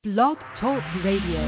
Blog Talk Radio.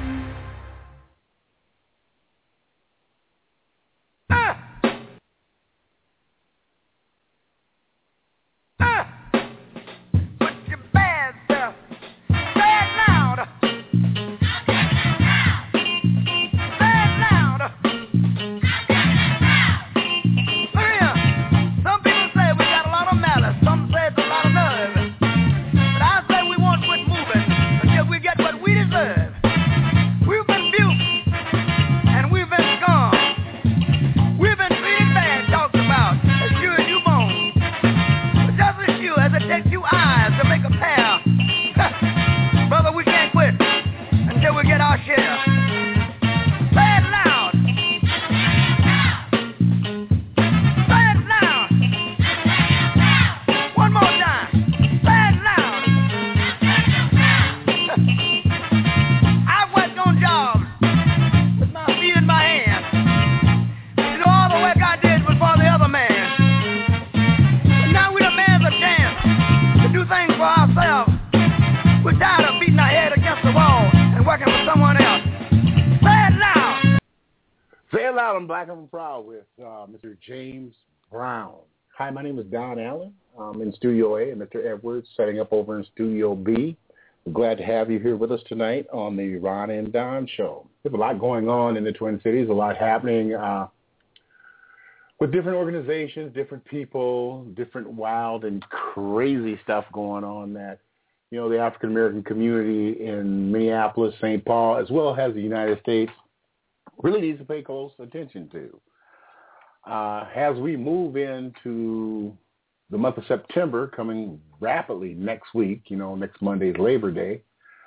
I'm Black and Proud with Mr. James Brown. Hi, my name is Don Allen. I'm in Studio A, and Mr. Edwards setting up over in Studio B. We're glad to have you here with us tonight on the Ron and Don Show. There's a lot going on in the Twin Cities, a lot happening with different organizations, different people, different wild and crazy stuff going on that, you know, the African-American community in Minneapolis, St. Paul, as well as the United States, really needs to pay close attention to. As we move into the month of September, coming rapidly next week, you know, next Monday's Labor Day,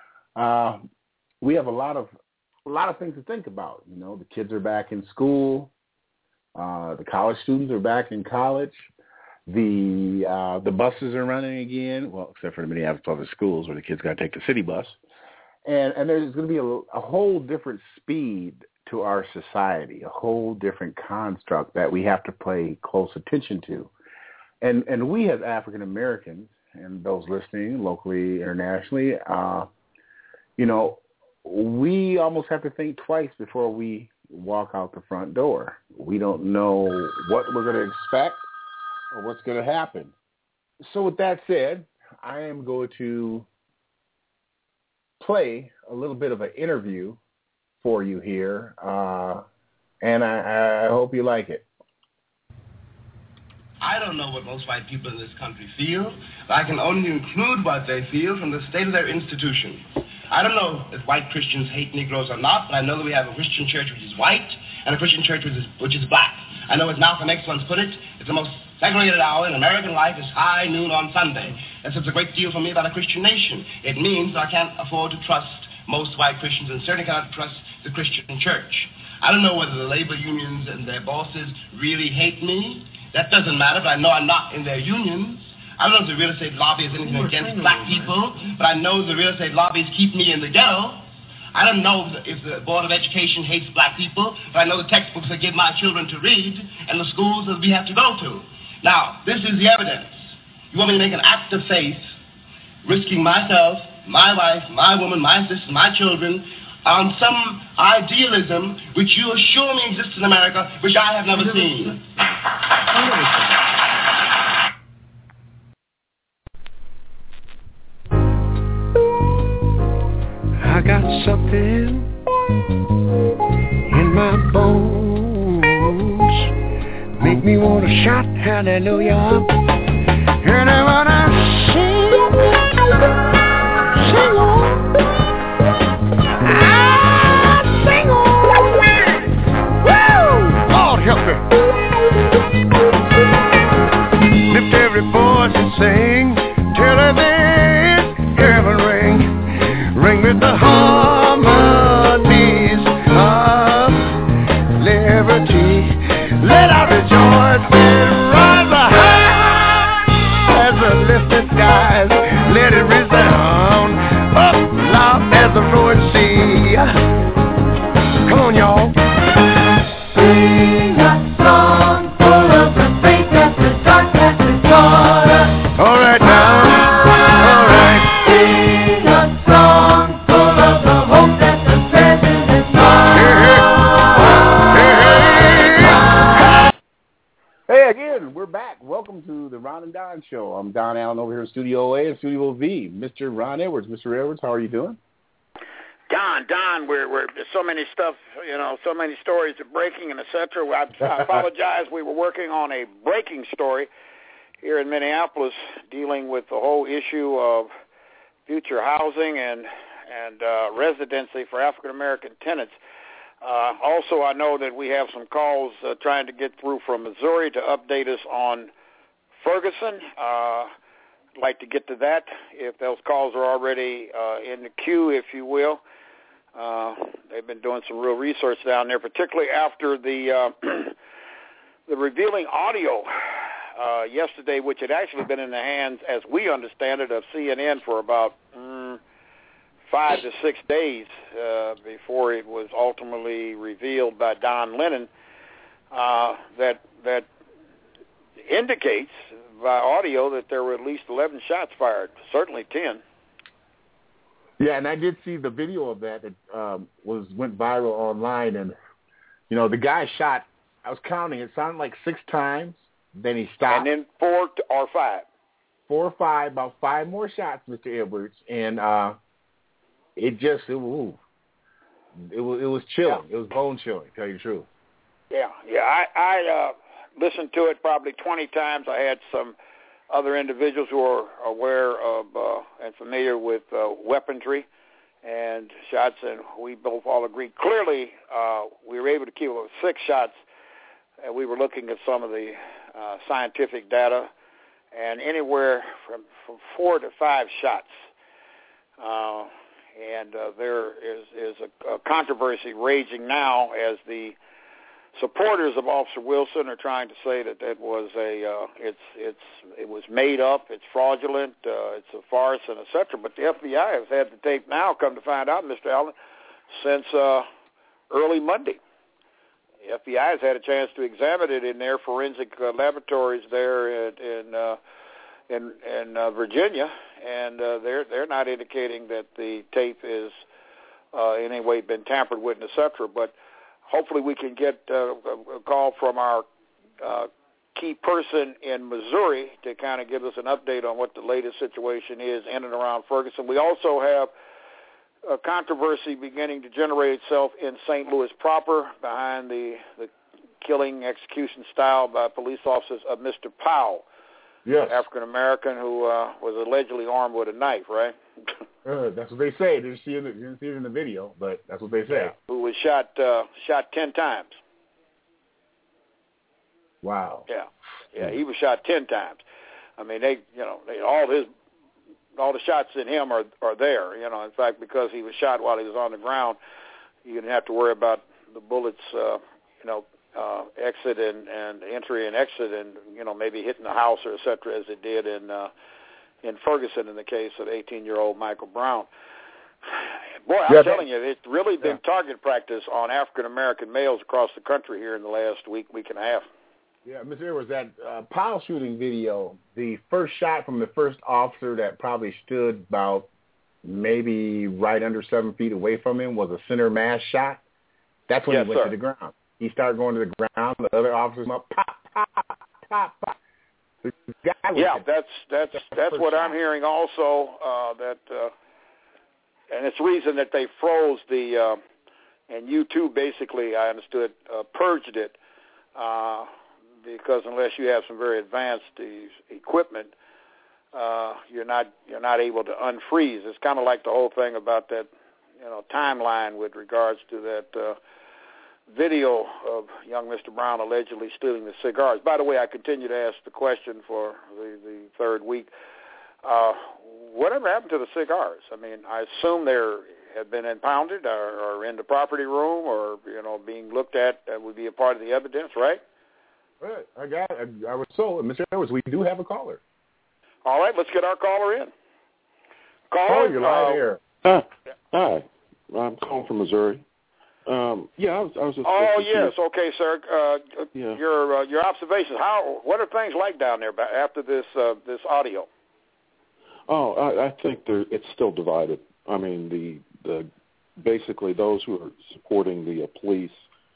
we have a lot of things to think about. You know, the kids are back in school, the college students are back in college, the buses are running again, well, except for the Minneapolis public schools where the kids got to take the city bus, and there's going to be a whole different speed to our society, a whole different construct that we have to pay close attention to. And we as African Americans and those listening locally, internationally, you know, we almost have to think twice before we walk out the front door. We don't know what we're going to expect or what's going to happen. So with that said, I am going to play a little bit of an interview for you here, and I hope you like it. I don't know what most white people in this country feel, but I can only include what they feel from the state of their institutions. I don't know if white Christians hate Negroes or not, but I know that we have a Christian church which is white and a Christian church which is black. I know as Malcolm X once put it, it's the most segregated hour in American life is high noon on Sunday. That says a great deal for me about a Christian nation. It means that I can't afford to trust most white Christians and certainly cannot trust the Christian church. I don't know whether the labor unions and their bosses really hate me. That doesn't matter, but I know I'm not in their unions. I don't know if the real estate lobby is anything against black people, but I know the real estate lobbies keep me in the ghetto. I don't know if the Board of Education hates black people, but I know the textbooks I give my children to read and the schools that we have to go to. Now, this is the evidence. You want me to make an act of faith, risking myself, my wife, my woman, my sister, my children, on some idealism which you assure me exists in America, which I have never seen. I got something in my bones, make me want to shout hallelujah, and I want to sing on. Sing on. Woo! Lord help me. Lift every voice and sing till there's heaven ring. Ring with the harmonies of liberty. Let our rejoice and rise high as the lifted skies. Let it resound up loud as the roaring sea. Come on, y'all. Sing a song full of the faith that the dark has taught us. All right now. All right. Sing a song Ron Show. I'm Don Allen over here in Studio A and Studio V. Mr. Ron Edwards. Mr. Edwards, how are you doing? Don, we're there's so many stuff, so many stories of breaking and et cetera. I apologize. We were working on a breaking story here in Minneapolis dealing with the whole issue of future housing and residency for African-American tenants. Also, I know that we have some calls trying to get through from Missouri to update us on Ferguson. I'd like to get to that if those calls are already in the queue, if you will. They've been doing some real research down there, particularly after the revealing audio yesterday, which had actually been in the hands, as we understand it, of CNN for about 5 to 6 days before it was ultimately revealed by Don Lemon, that indicates by audio that there were at least 11 shots fired, certainly 10. Yeah, and I did see the video of that went viral online, and the guy shot. I was counting; it sounded like 6 times. Then he stopped, and then 4 or 5. 4 or 5, about 5 more shots, Mr. Edwards, and it was chilling. Yeah. It was bone chilling, to tell you the truth. Yeah. I listened to it probably 20 times. I had some other individuals who are aware of and familiar with weaponry and shots, and we both all agreed. Clearly, we were able to keep it with 6 shots, and we were looking at some of the scientific data, and anywhere from 4 to 5 shots. And there is a controversy raging now as the supporters of Officer Wilson are trying to say that it was it was made up, it's fraudulent, it's a farce, and et cetera. But the FBI has had the tape now, come to find out, Mr. Allen, since early Monday. The FBI has had a chance to examine it in their forensic laboratories there in Virginia, and they're not indicating that the tape is in any way been tampered with, et cetera. But hopefully we can get a call from our key person in Missouri to kind of give us an update on what the latest situation is in and around Ferguson. We also have a controversy beginning to generate itself in St. Louis proper behind the killing execution style by police officers of Mr. Powell. Yes. African-American who was allegedly armed with a knife, right? That's what they say. You didn't see it in the video, but that's what they say. Yeah. Who was shot 10 times. Wow. Yeah, he was shot 10 times. I mean, all the shots in him are there. In fact, because he was shot while he was on the ground, you didn't have to worry about the bullets, exit and entry and exit, and maybe hitting the house or et cetera, as it did in Ferguson in the case of 18-year-old Michael Brown. Boy, I'm telling you, it's really been target practice on African-American males across the country here in the last week and a half. Yeah, Mr. Edwards, that Powell shooting video, the first shot from the first officer that probably stood about maybe right under 7 feet away from him was a center mass shot. That's when he went to the ground. He started going to the ground. The other officers went pop, pop, pop, pop. That's what I'm hearing also. And it's the reason that they froze the and YouTube basically, I understood, purged it because unless you have some very advanced equipment, you're not able to unfreeze. It's kind of like the whole thing about that timeline with regards to that video of young Mr. Brown allegedly stealing the cigars. By the way, I continue to ask the question for the third week. Whatever happened to the cigars? I mean, I assume they have been impounded or in the property room or, being looked at. That would be a part of the evidence, right? Right. I was told, Mr. Edwards, we do have a caller. All right, let's get our caller in. Caller, you're live here. Hi. I'm calling from Missouri. I was just. Oh yes, okay, sir. Your observations. What are things like down there after this audio? Oh, I think it's still divided. I mean, the basically those who are supporting the police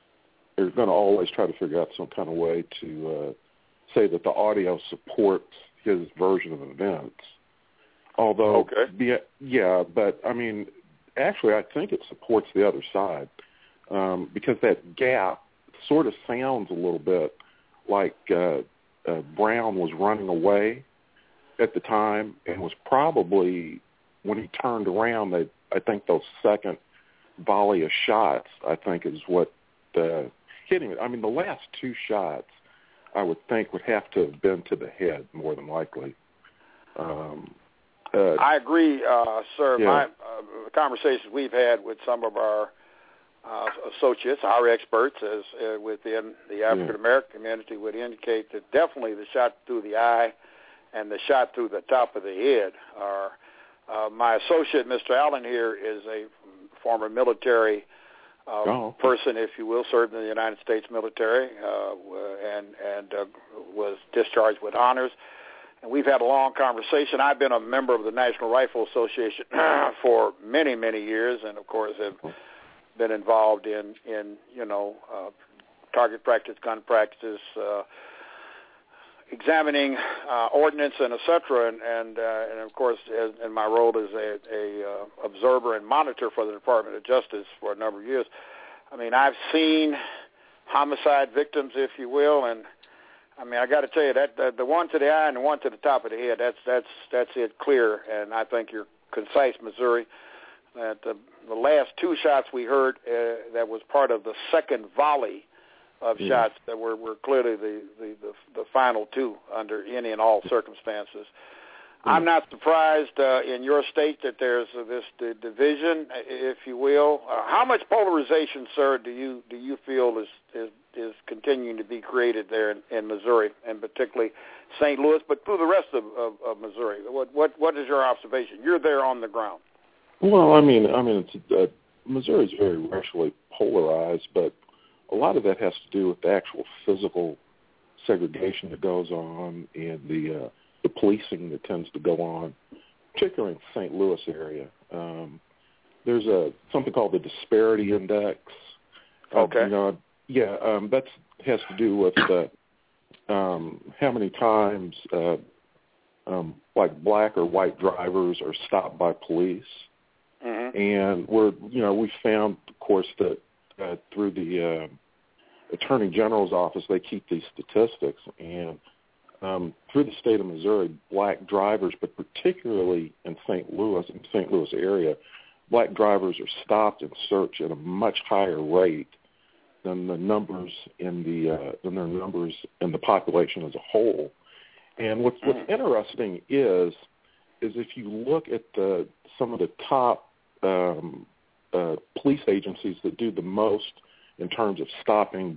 are going to always try to figure out some kind of way to say that the audio supports his version of events. Although, yeah, but I mean, actually, I think it supports the other side because that gap sort of sounds a little bit like Brown was running away at the time, and was probably, when he turned around, I think those second volley of shots, I think, is what hit him. I mean, the last two shots, I would think, would have to have been to the head, more than likely. I agree, sir. Yeah. The conversations we've had with some of our associates, our experts, as within the African American community, would indicate that definitely the shot through the eye and the shot through the top of the head are. My associate, Mr. Allen here, is a former military person, if you will, served in the United States military and was discharged with honors. And we've had a long conversation. I've been a member of the National Rifle Association for many, many years, and of course have been involved in target practice, gun practice, examining ordnance and et cetera, and of course, in my role as a observer and monitor for the Department of Justice for a number of years. I mean, I've seen homicide victims, if you will, and I mean, I got to tell you that the one to the eye and the one to the top of the head, that's it clear, and I think you're concise, Missouri. That the last two shots we heard that was part of the second volley of shots that were clearly the final two under any and all circumstances. I'm not surprised in your state that there's this division, if you will. How much polarization, sir, do you feel is continuing to be created there in Missouri, and particularly St. Louis, but through the rest of Missouri? What is your observation? You're there on the ground. Well, I mean, it's, Missouri's very racially polarized, but a lot of that has to do with the actual physical segregation that goes on and the policing that tends to go on, particularly in the St. Louis area. There's something called the Disparity Index. Okay. That has to do with how many times like black or white drivers are stopped by police. Mm-hmm. And we found, of course, that through the Attorney General's office, they keep these statistics, and through the state of Missouri, black drivers, but particularly in St. Louis area, black drivers are stopped and searched at a much higher rate than the numbers in the population as a whole. And what's interesting is if you look at some of the top police agencies that do the most in terms of stopping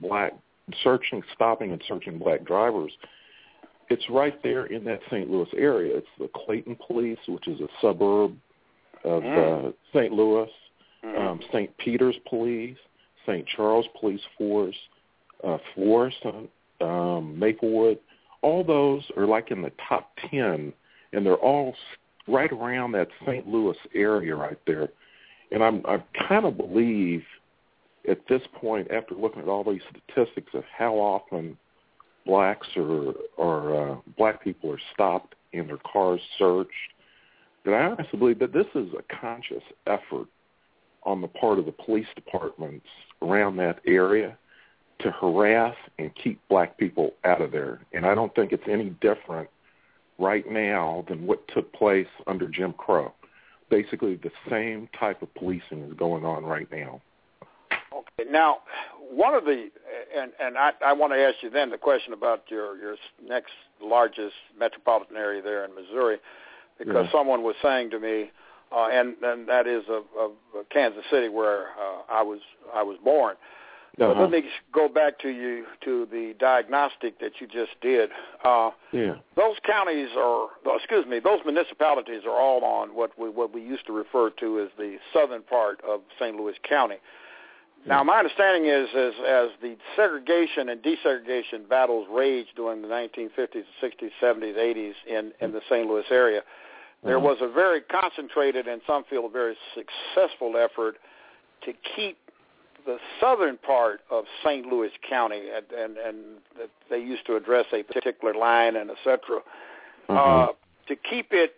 and searching black drivers, it's right there in that St. Louis area. It's the Clayton Police, which is a suburb of St. Louis, St. Peter's Police, St. Charles Police Force, Florissant, Maplewood. All those are like in the top 10, and they're all right around that St. Louis area right there. And I kind of believe at this point, after looking at all these statistics of how often blacks or black people are stopped and their cars searched, that I honestly believe that this is a conscious effort on the part of the police departments around that area to harass and keep black people out of there. And I don't think it's any different right now than what took place under Jim Crow. Basically, the same type of policing is going on right now. Okay. Now, one of the, and I want to ask you then the question about your next largest metropolitan area there in Missouri, because someone was saying to me, and that is of Kansas City, where I was born. But let me go back to the diagnostic that you just did. Those counties those municipalities are all on what we used to refer to as the southern part of St. Louis County. Now, my understanding is as the segregation and desegregation battles raged during the 1950s, 60s, 70s, 80s in the St. Louis area, there was a very concentrated and some feel a very successful effort to keep the southern part of St. Louis County, and they used to address a particular line and et cetera. to keep it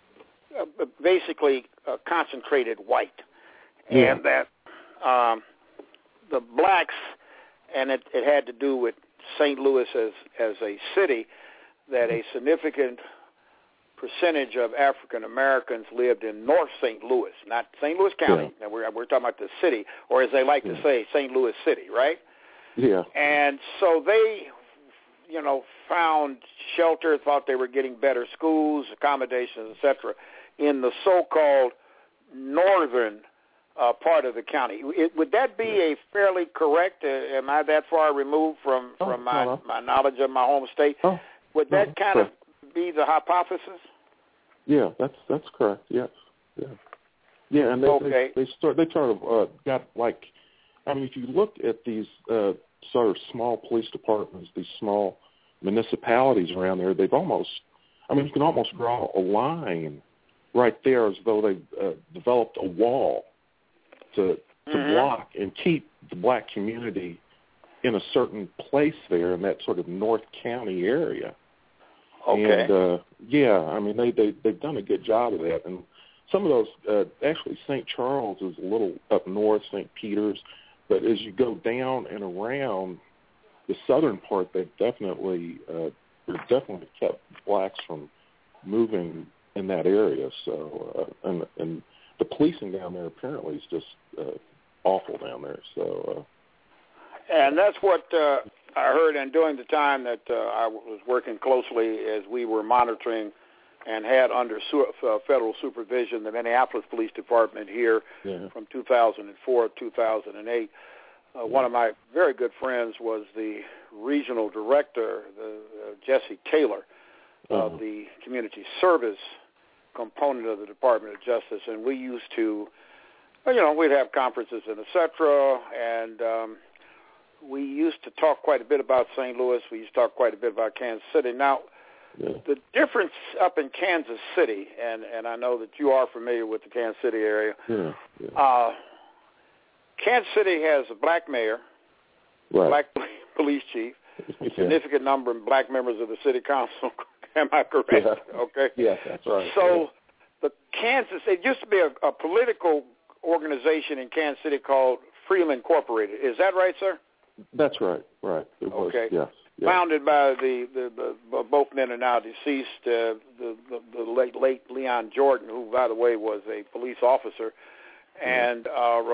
basically concentrated white, and that the blacks, and it had to do with St. Louis as a city, that a significant percentage of African Americans lived in North St. Louis, not St. Louis County. And we're talking about the city, or as they like to say, St. Louis City, right? Yeah. And so they, found shelter, thought they were getting better schools, accommodations, etc., in the so-called northern part of the county. Would that be a fairly correct? Am I that far removed from my knowledge of my home state? Would that kind of be the hypothesis? Yeah, that's correct. Yes. Yeah, and they sort of got like, I mean, if you look at these sort of small police departments, these small municipalities around there, they've almost, I mean, you can almost draw a line right there as though they've developed a wall to block and keep the black community in a certain place there in that sort of North County area. Okay. And, I mean, they've done a good job of that. And some of those, actually St. Charles is a little up north, St. Peter's, but as you go down and around the southern part, they've definitely kept blacks from moving in that area. So, and the policing down there apparently is just awful down there. So, and that's what I heard. And during the time that I was working closely, as we were monitoring and had under federal supervision the Minneapolis Police Department here from 2004 to 2008. One of my very good friends was the regional director, Jesse Taylor, of the community service component of the Department of Justice, and we used to, we'd have conferences and et cetera, and we used to talk quite a bit about St. Louis. We used to talk quite a bit about Kansas City. Now, the difference up in Kansas City, and I know that you are familiar with the Kansas City area, Kansas City has a black mayor, black police chief, a significant number of black members of the city council. Am I correct? Yeah. Okay. Yes, that's right. So it used to be a political organization in Kansas City called Freedom Incorporated. Is that right, sir? That's right. Right. It was, okay. Yes. Founded by the both men are now deceased, the late Leon Jordan, who, by the way, was a police officer, and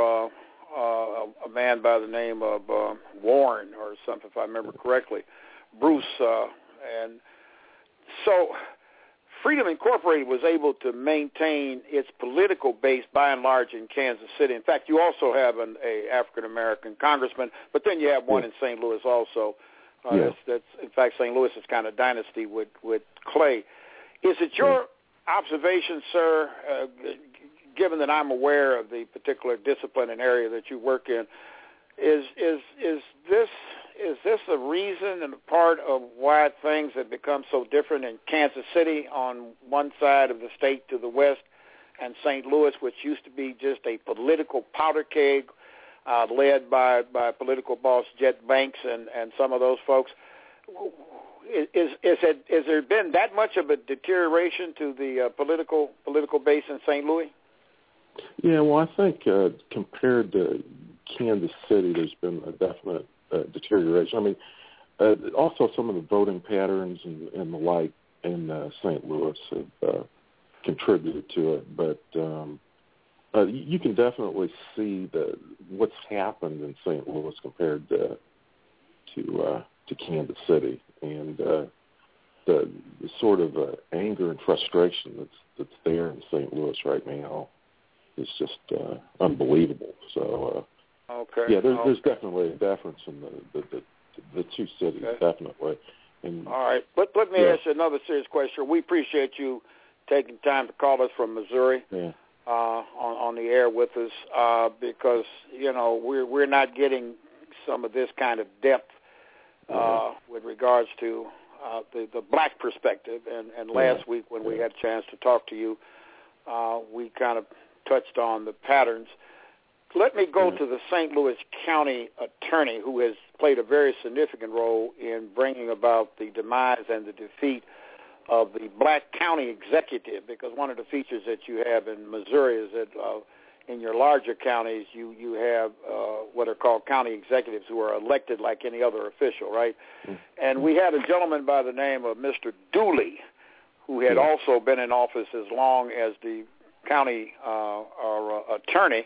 a man by the name of Warren or something, if I remember correctly, Bruce. And so Freedom Incorporated was able to maintain its political base by and large in Kansas City. In fact, you also have an African-American congressman, but then you have one in St. Louis also. That's in fact, St. Louis is kind of dynasty with Clay. Is it your observation, sir, given that I'm aware of the particular discipline and area that you work in, is this a reason and a part of why things have become so different in Kansas City on one side of the state to the west, and St. Louis, which used to be just a political powder keg led by political boss Jet Banks and some of those folks? Has there been that much of a deterioration to the political base in St. Louis? Yeah, well, I think compared to Kansas City, there's been a definite deterioration. I mean, also some of the voting patterns and the like in St. Louis have contributed to it. But you can definitely see what's happened in St. Louis compared to Kansas City, and the sort of anger and frustration that's there in St. Louis right now is just unbelievable. So, there's definitely a difference in the two cities, definitely. And, all right, let me ask you another serious question. We appreciate you taking time to call us from Missouri on the air with us because we're not getting some of this kind of depth with regards to the black perspective. And last week when we had a chance to talk to you, we kind of touched on the patterns. Let me go to the St. Louis County attorney, who has played a very significant role in bringing about the demise and the defeat of the Black County Executive, because one of the features that you have in Missouri is that in your larger counties you have what are called county executives who are elected like any other official, right? Mm-hmm. And we had a gentleman by the name of Mr. Dooley, who had also been in office as long as the county attorney,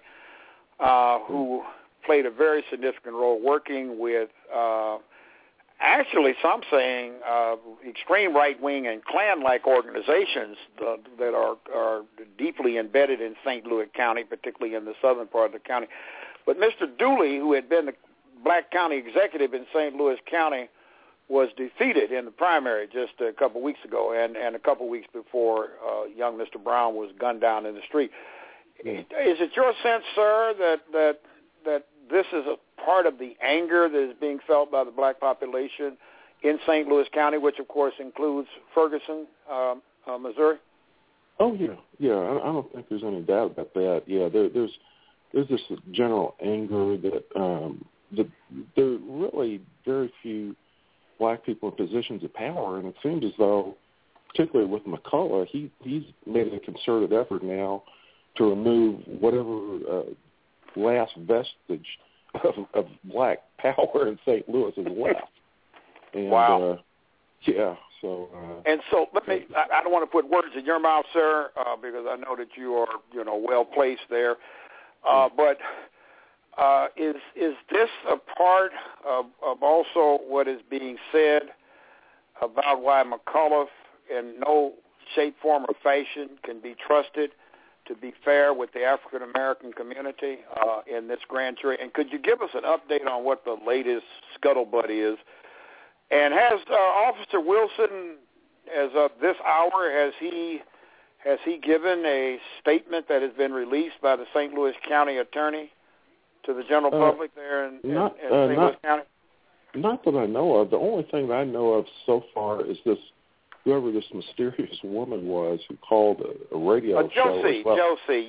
who played a very significant role working with actually, some saying extreme right-wing and Klan-like organizations that are deeply embedded in St. Louis County, particularly in the southern part of the county. But Mr. Dooley, who had been the Black County Executive in St. Louis County, was defeated in the primary just a couple weeks ago, and a couple weeks before young Mr. Brown was gunned down in the street. Is it your sense, sir, that this is a part of the anger that is being felt by the black population in St. Louis County, which, of course, includes Ferguson, Missouri? Oh, yeah. I don't think there's any doubt about that. Yeah, there's this general anger that there are really very few black people in positions of power, and it seems as though, particularly with McCullough, he's made a concerted effort now to remove whatever last vestige of black power in St. Louis is left. And, wow. So let me. I don't want to put words in your mouth, sir, because I know that you are, well placed there. But is this a part of also what is being said about why McCullough, in no shape, form, or fashion, can be trusted to be fair with the African-American community in this grand jury? And could you give us an update on what the latest scuttlebutt is? And has Officer Wilson, as of this hour, has he given a statement that has been released by the St. Louis County Attorney to the general public there in St. Louis County? Not that I know of. The only thing that I know of so far is whoever this mysterious woman was who called a radio show. Josie,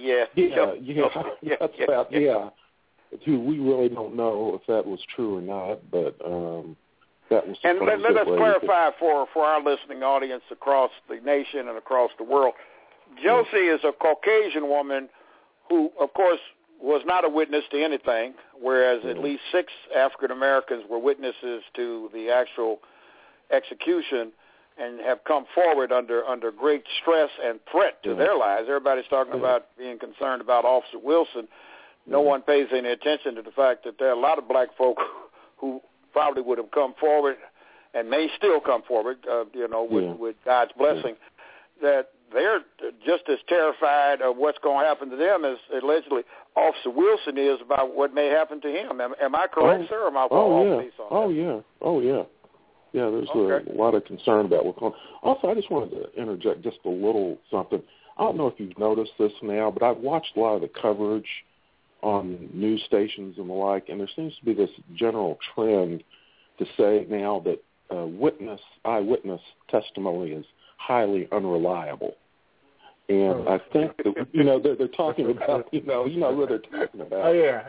Who we really don't know if that was true or not, but that was. And let us clarify for our listening audience across the nation and across the world. Josie is a Caucasian woman who, of course, was not a witness to anything, whereas at least 6 African Americans were witnesses to the actual execution, and have come forward under great stress and threat to their lives. Everybody's talking about being concerned about Officer Wilson. No one pays any attention to the fact that there are a lot of black folk who probably would have come forward and may still come forward, with God's blessing, that they're just as terrified of what's going to happen to them as allegedly Officer Wilson is about what may happen to him. Am I correct, sir, or am I off base on that? Oh, yeah. Yeah, there's a lot of concern about what's going on. Also, I just wanted to interject just a little something. I don't know if you've noticed this now, but I've watched a lot of the coverage on news stations and the like, and there seems to be this general trend to say now that eyewitness testimony is highly unreliable. And I think that, they're talking about, what they're talking about. Oh,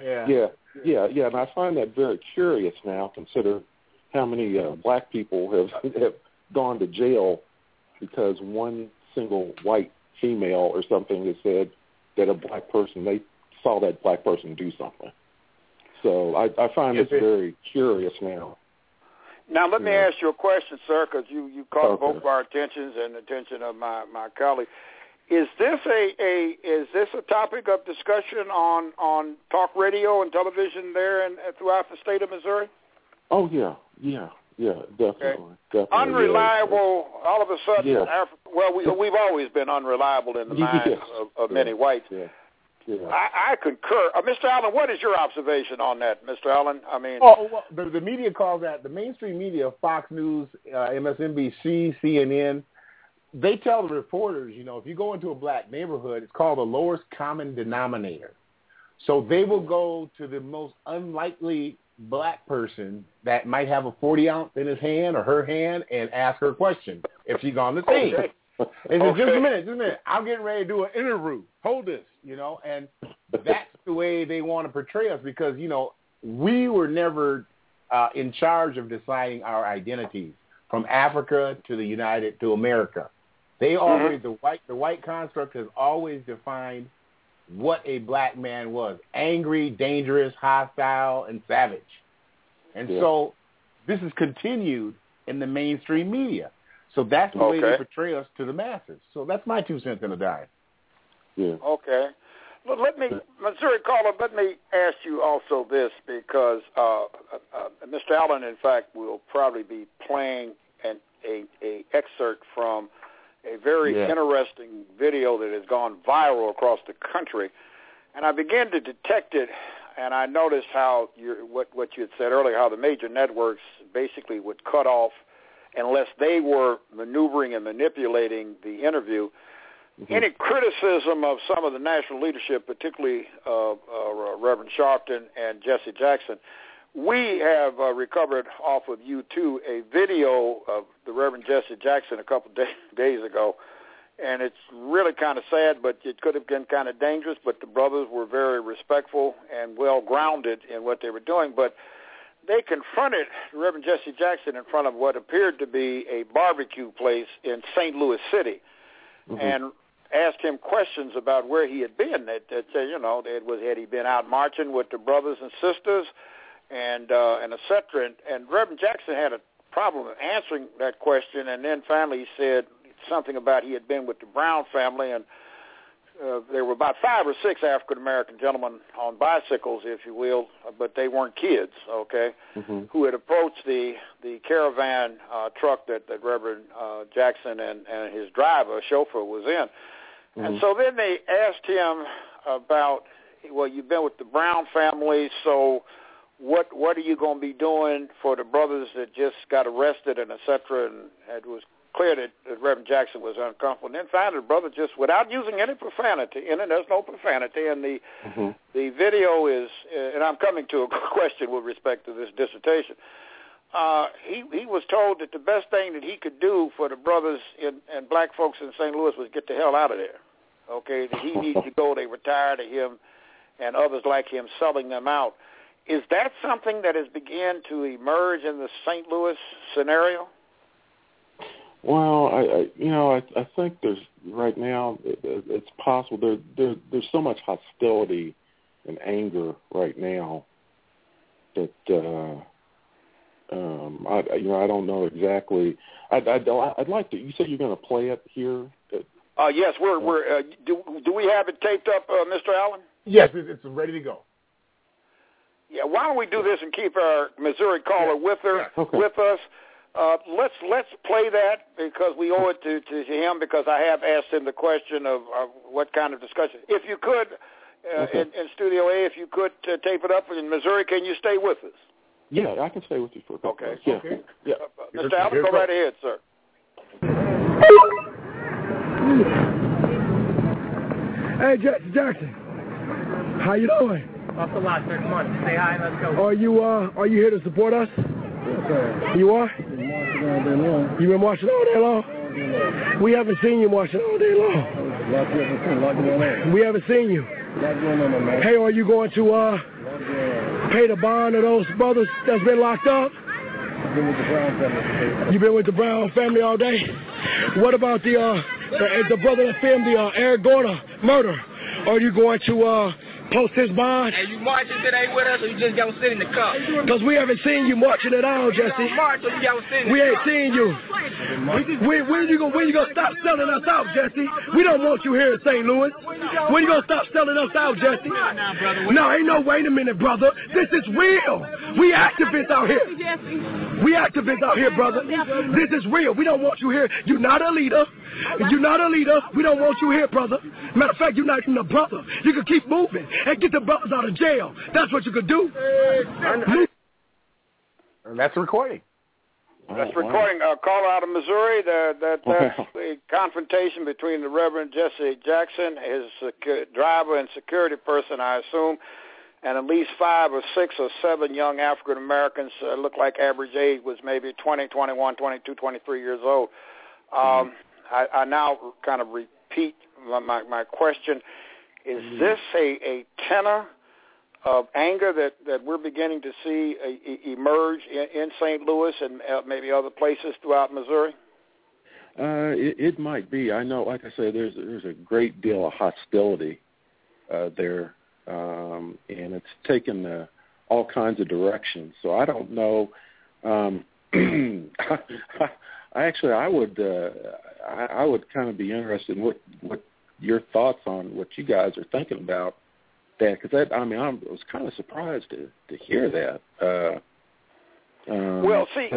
yeah. And I find that very curious now, consider how many black people have gone to jail because one single white female or something has said that a black person, they saw that black person do something. So I find this very curious now. Now, let me ask you a question, sir, because you caught both our attentions and the attention of my colleague. Is this a topic of discussion on talk radio and television there and throughout the state of Missouri? Oh, yeah, definitely. Okay. Definitely. Unreliable, all of a sudden. Yeah. We've always been unreliable in the minds of many whites. Yeah. I concur. Mr. Allen, what is your observation on that, Mr. Allen? I mean, the media calls that, the mainstream media, Fox News, MSNBC, CNN, they tell the reporters, if you go into a black neighborhood, it's called the lowest common denominator. So they will go to the most unlikely black person that might have a 40-ounce in his hand or her hand and ask her a question if she's on the scene. Okay. And says, just a minute. I'm getting ready to do an interview. Hold this, and that's the way they want to portray us because, we were never in charge of deciding our identities from Africa to America. They always the white construct has always defined what a black man was: angry, dangerous, hostile, and savage. And so this is continued in the mainstream media. So that's the way they portray us to the masses. So that's my 2 cents in a dime. Yeah. Okay. Well, Missouri caller, let me ask you also this, because Mr. Allen, in fact, will probably be playing an excerpt from a very interesting video that has gone viral across the country. And I began to detect it, and I noticed how what you had said earlier, how the major networks basically would cut off unless they were maneuvering and manipulating the interview. Any criticism of some of the national leadership, particularly Reverend Sharpton and Jesse Jackson, we have recovered off of YouTube a video of the Reverend Jesse Jackson a couple days ago, and it's really kind of sad, but it could have been kind of dangerous, but the brothers were very respectful and well-grounded in what they were doing. But they confronted Reverend Jesse Jackson in front of what appeared to be a barbecue place in St. Louis City, and asked him questions about where he had been. That said, had he been out marching with the brothers and sisters, and et cetera. And Reverend Jackson had a problem answering that question, and then finally he said something about he had been with the Brown family, and there were about 5 or 6 African-American gentlemen on bicycles, if you will, but they weren't kids, who had approached the caravan truck that Reverend Jackson and his driver, chauffeur, was in. And so then they asked him about, well, you've been with the Brown family, so what are you going to be doing for the brothers that just got arrested, and et cetera? And it was clear that Reverend Jackson was uncomfortable. And then finally the brother, just without using any profanity in it, there's no profanity, and the video is, and I'm coming to a question with respect to this dissertation, he was told that the best thing that he could do for the brothers and black folks in St. Louis was get the hell out of there. Okay, that he needed to go. They were tired of him and others like him selling them out. Is that something that has begun to emerge in the St. Louis scenario? Well, I think there's right now it's possible. There's so much hostility and anger right now that I don't know exactly. I'd like to. You said you're going to play it here. Yes, we're. Do we have it taped up, Mr. Allen? Yes, it's ready to go. Yeah, why don't we do this and keep our Missouri caller with us? Let's play that because we owe it to him, because I have asked him the question of what kind of discussion. If you could, in Studio A, if you could tape it up in Missouri, can you stay with us? Yeah, I can stay with you for a couple minutes. Okay. Yeah. Mr. Allen, go right ahead, sir. Hey, Jesse Jackson. How you doing? Off the lot, sir. Come on, say hi and let's go. Are you here to support us? Yes, sir. You are? Been marching all day long. You been marching all day long? We haven't seen you marching all day long. We haven't seen you. Hey, are you going to pay the bond of those brothers that's been locked up? I've been with the Brown family. You been with the Brown family all day? What about the brother that filmed the Eric Garner murder? Are you going to post his bond? Hey, you marching today with us, or you just gonna sit in the car? Because we haven't seen you marching at all, Jesse. We ain't seen you. When you gonna stop selling us out, Jesse? We don't want you here in St. Louis. When you gonna stop selling us out, Jesse? No, ain't no wait a minute, brother. This is real. We activists out here. We activists out here, brother. This is real. We don't want you here. You're not a leader. You're not a leader. We don't want you here, brother. Matter of fact, you're not even a brother. You can keep moving and get the brothers out of jail. That's what you could do. And that's a recording. That's recording. Caller out of Missouri. That's a confrontation between the Reverend Jesse Jackson, his driver and security person, I assume, and at least 5 or 6 or 7 young African Americans. Look like average age was maybe 20, 21, 22, 23 years old. I now kind of repeat my question. Is this a tenor of anger that we're beginning to see emerge in St. Louis and maybe other places throughout Missouri? It might be. I know, like I say, there's a great deal of hostility there, and it's taken all kinds of directions. So I don't know. I would kind of be interested in what your thoughts on what you guys are thinking about that, because I was kind of surprised to hear that. Well, see,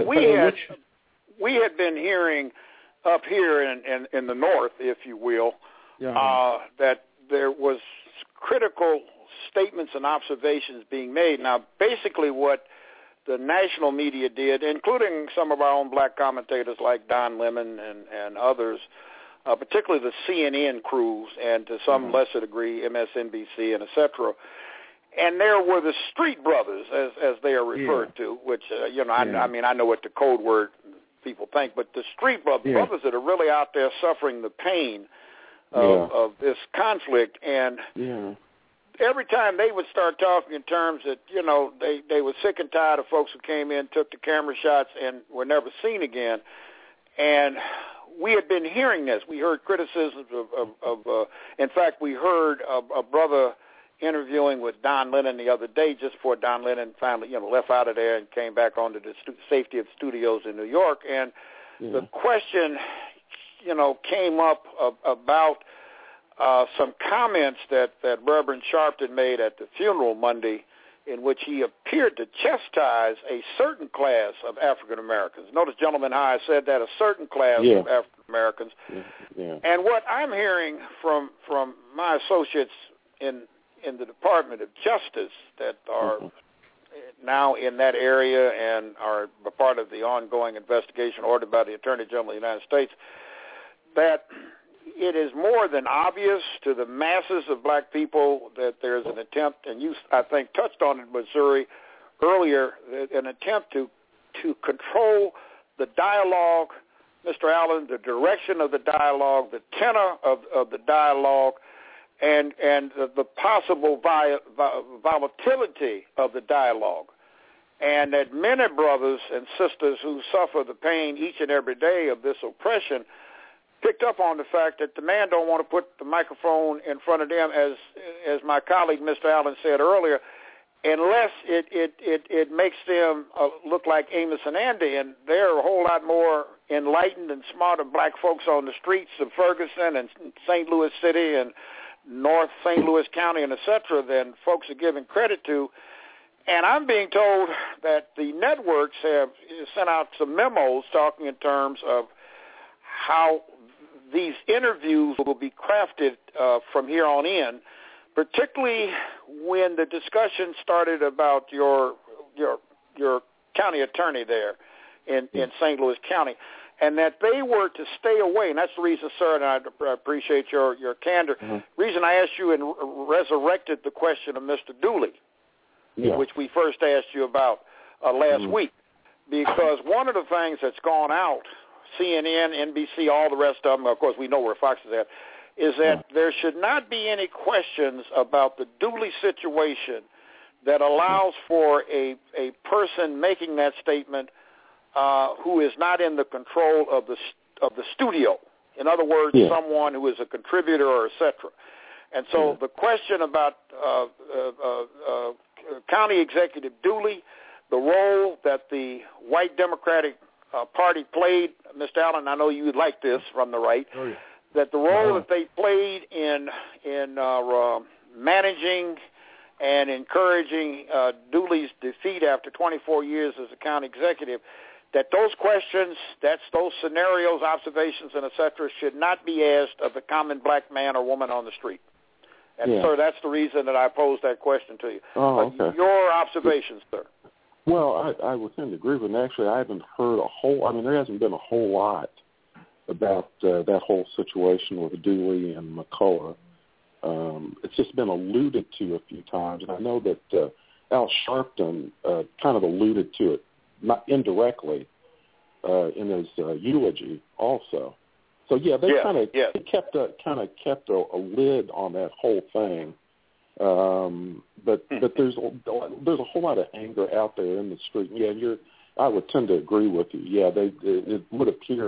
we had been hearing up here in the north, if you will, that there was critical statements and observations being made. Now, basically what the national media did, including some of our own black commentators like Don Lemon and others, particularly the CNN crews and to some lesser degree MSNBC and et cetera. And there were the Street Brothers, as they are referred to, which, I know what the code word people think, but the Street Brothers, brothers that are really out there suffering the pain of this conflict. And every time they would start talking in terms that, they were sick and tired of folks who came in, took the camera shots, and were never seen again. And we had been hearing this. We heard criticisms of in fact, we heard a brother interviewing with Don Lennon the other day, just before Don Lennon finally, left out of there and came back onto the safety of the studios in New York. And the question, came up about some comments that Reverend Sharpton made at the funeral Monday, in which he appeared to chastise a certain class of African Americans. Notice, gentlemen, how I said that, a certain class of African Americans. And what I'm hearing from my associates in the Department of Justice that are now in that area and are a part of the ongoing investigation ordered by the Attorney General of the United States, that it is more than obvious to the masses of black people that there's an attempt, and you, I think, touched on it in Missouri earlier, an attempt to control the dialogue, Mr. Allen, the direction of the dialogue, the tenor of the dialogue, and the possible volatility of the dialogue. And that many brothers and sisters who suffer the pain each and every day of this oppression picked up on the fact that the man don't want to put the microphone in front of them, as my colleague Mr. Allen said earlier, unless it makes them look like Amos and Andy. And there are a whole lot more enlightened and smarter black folks on the streets of Ferguson and St. Louis City and North St. Louis County and et cetera than folks are giving credit to. And I'm being told that the networks have sent out some memos talking in terms of how these interviews will be crafted from here on in, particularly when the discussion started about your county attorney there in St. Louis County, and that they were to stay away. And that's the reason, sir, and I appreciate your candor. Reason I asked you and resurrected the question of Mr. Dooley, which we first asked you about last week, because one of the things that's gone out, CNN, NBC, all the rest of them, of course we know where Fox is at, is that there should not be any questions about the Dooley situation that allows for a person making that statement who is not in the control of the studio. In other words, someone who is a contributor or et cetera. And so the question about County Executive Dooley, the role that the white Democratic Party played, Mr. Allen, I know you would like this from the right, that the role that they played in managing and encouraging Dooley's defeat after 24 years as a county executive, that those questions, those scenarios, observations, and et cetera, should not be asked of the common black man or woman on the street. And, sir, that's the reason that I posed that question to you. Your observations, sir. Well, I would tend to agree with him. Actually, I haven't heard there hasn't been a whole lot about that whole situation with Dooley and McCullough. It's just been alluded to a few times, and I know that Al Sharpton kind of alluded to it, not indirectly, in his eulogy also. So they kind of kept a lid on that whole thing. But there's a whole lot of anger out there in the street. I would tend to agree with you. It would appear that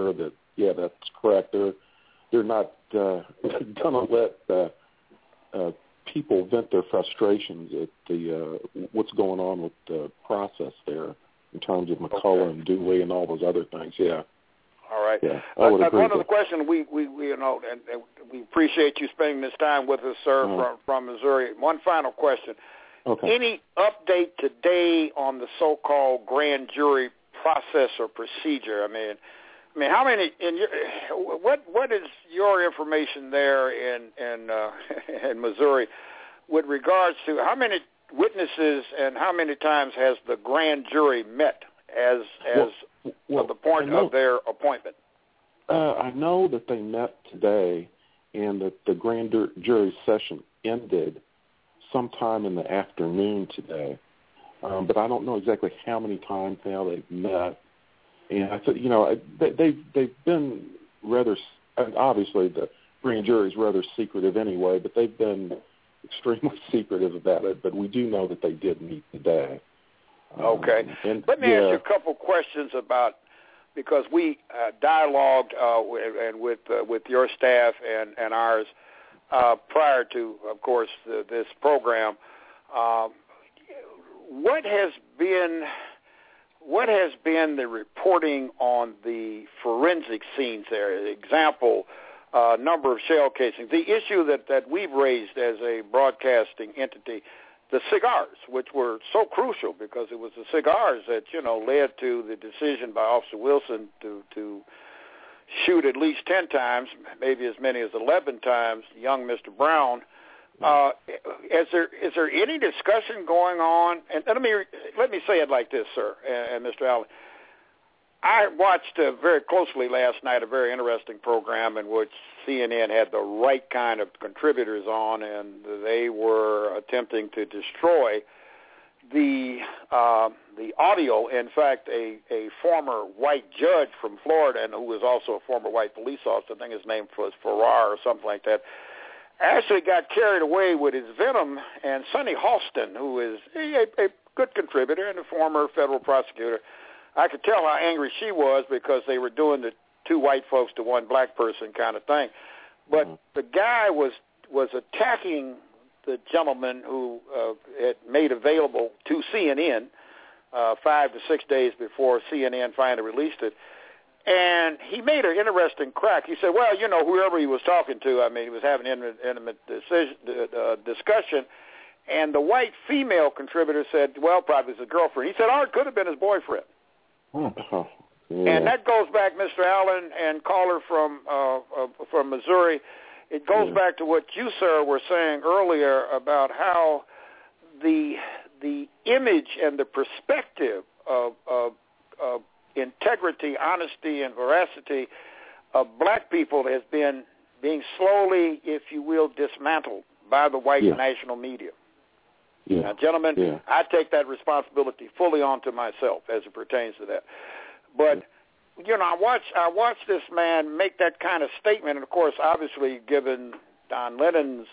Yeah, that's correct. They're not going to let people vent their frustrations at the what's going on with the process there in terms of McCullough and Dooley and all those other things. Yeah. All right. Yeah, I would agree. One of the questions we you know, and we appreciate you spending this time with us, sir, from Missouri. One final question. Okay. Any update today on the so-called grand jury process or procedure? I mean, how many? What is your information there in Missouri with regards to how many witnesses and how many times has the grand jury met as at the point of their appointment? I know that they met today, and that the grand jury session ended sometime in the afternoon today. But I don't know exactly how many times now they've met. And I thought, they've been rather, obviously the grand jury is rather secretive anyway, but they've been extremely secretive about it. But we do know that they did meet today. Okay. Let me ask you a couple questions about, because we dialogued with your staff and ours prior to, of course, this program. What has been the reporting on the forensic scenes there? Example, number of shell casings. The issue that we've raised as a broadcasting entity, the cigars, which were so crucial because it was the cigars that, led to the decision by Officer Wilson to shoot at least 10 times, maybe as many as 11 times, young Mr. Brown. Is there any discussion going on? And let me say it like this, sir, and Mr. Allen. I watched very closely last night a very interesting program in which CNN had the right kind of contributors on, and they were attempting to destroy the audio. In fact, a former white judge from Florida, and who was also a former white police officer, I think his name was Farrar or something like that, actually got carried away with his venom. And Sonny Halston, who is a good contributor and a former federal prosecutor, I could tell how angry she was because they were doing the two white folks to one black person kind of thing. But the guy was attacking the gentleman who had made available to CNN 5 to 6 days before CNN finally released it. And he made an interesting crack. He said, well, whoever he was talking to, he was having an intimate discussion. And the white female contributor said, well, probably his girlfriend. He said, it could have been his boyfriend. Yeah. And that goes back, Mr. Allen and caller from Missouri, it goes back to what you, sir, were saying earlier about how the image and the perspective of integrity, honesty, and veracity of black people has been being slowly, if you will, dismantled by the white national media. Yeah. Now, gentlemen, I take that responsibility fully onto myself as it pertains to that. But, I watched this man make that kind of statement, and, of course, obviously, given Don Lennon's,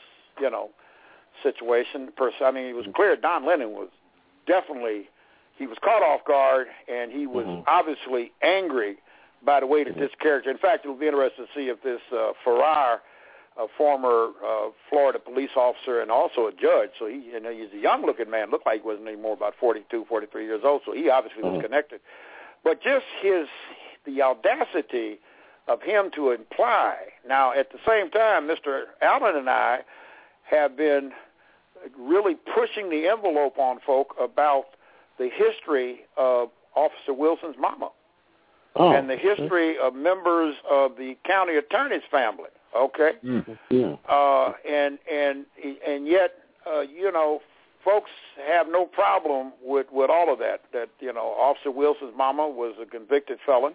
situation, it was clear Don Lennon was definitely, he was caught off guard, and he was obviously angry by the way that this character, in fact, it will be interesting to see if this Farrar, a former Florida police officer and also a judge, so he's a young-looking man, looked like he wasn't any more about 42, 43 years old, so he obviously was connected. But just the audacity of him to imply. Now, at the same time, Mr. Allen and I have been really pushing the envelope on folk about the history of Officer Wilson's mama and the history of members of the county attorney's family. Okay, and yet, folks have no problem with all of that. That Officer Wilson's mama was a convicted felon.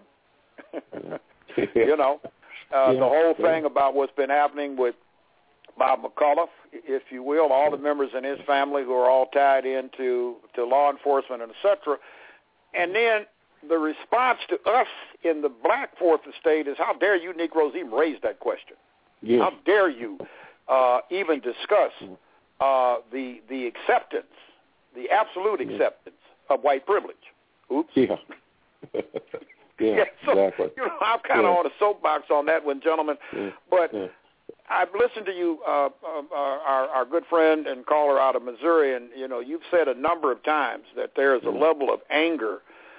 The whole thing about what's been happening with Bob McCullough, if you will, all the members in his family who are all tied into law enforcement and et cetera. And then the response to us in the black Fourth Estate is, how dare you Negroes even raise that question? Yeah. How dare you even discuss the acceptance, the absolute acceptance of white privilege? Oops. Yeah. Yeah, so, exactly. I'm kind of on a soapbox on that one, gentlemen. But I've listened to you, our good friend and caller out of Missouri, and, you've said a number of times that there is a level of anger.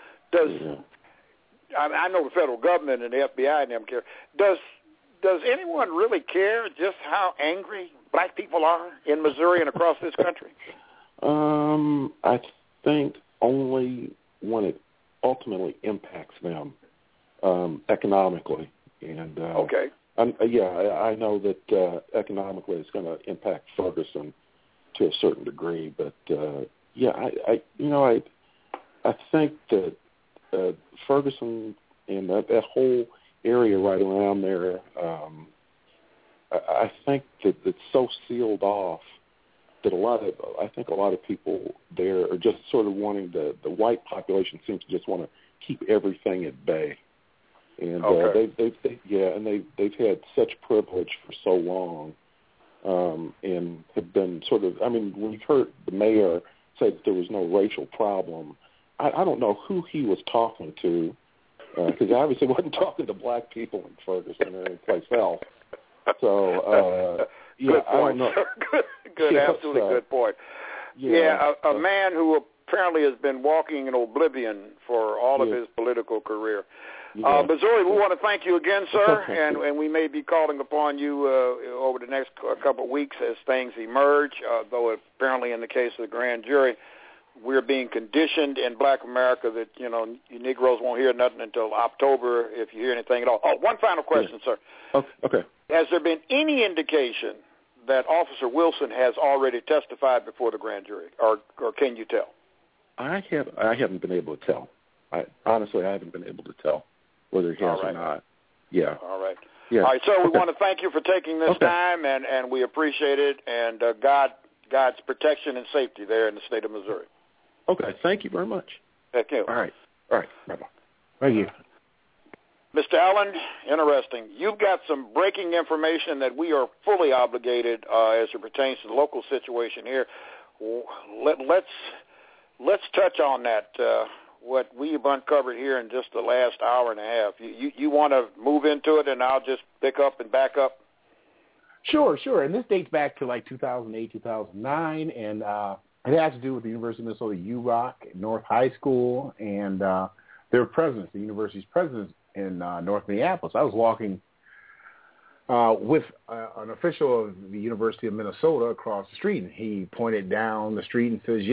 I know the federal government and the FBI and them care. Does anyone really care just how angry black people are in Missouri and across this country? I think only when it ultimately impacts them economically. And okay. I know that economically it's going to impact Ferguson to a certain degree, but I think that Ferguson and that whole area right around there, I think that it's so sealed off that I think a lot of people there are just sort of wanting the white population seems to just want to keep everything at bay. And they've had such privilege for so long, and have been sort of. I mean, when you heard the mayor say that there was no racial problem, I don't know who he was talking to, because he obviously wasn't talking to black people in Ferguson or anyplace else. So good point. I don't know. Good, yes, absolutely good point. A man who apparently has been walking in oblivion for all of his political career. Missouri, we want to thank you again, sir, and we may be calling upon you over the next couple of weeks as things emerge, though apparently in the case of the grand jury, we're being conditioned in black America that, you Negroes won't hear nothing until October if you hear anything at all. Oh, one final question, sir. Okay. Has there been any indication that Officer Wilson has already testified before the grand jury, or can you tell? I haven't been able to tell. Honestly, I haven't been able to tell whether he has or not. Yeah. All right. Yeah. All right, sir, we want to thank you for taking this time, and we appreciate it, and God's protection and safety there in the state of Missouri. Okay, thank you very much. Thank you. All right, bye-bye. Thank you. Mr. Allen, interesting. You've got some breaking information that we are fully obligated as it pertains to the local situation here. Let's touch on that, what we've uncovered here in just the last hour and a half. You want to move into it, and I'll just pick up and back up? Sure. And this dates back to like 2008, 2009, and it has to do with the University of Minnesota UROC, North High School, and their presidents, the university's presidents in North Minneapolis. I was walking with an official of the University of Minnesota across the street, and he pointed down the street and says,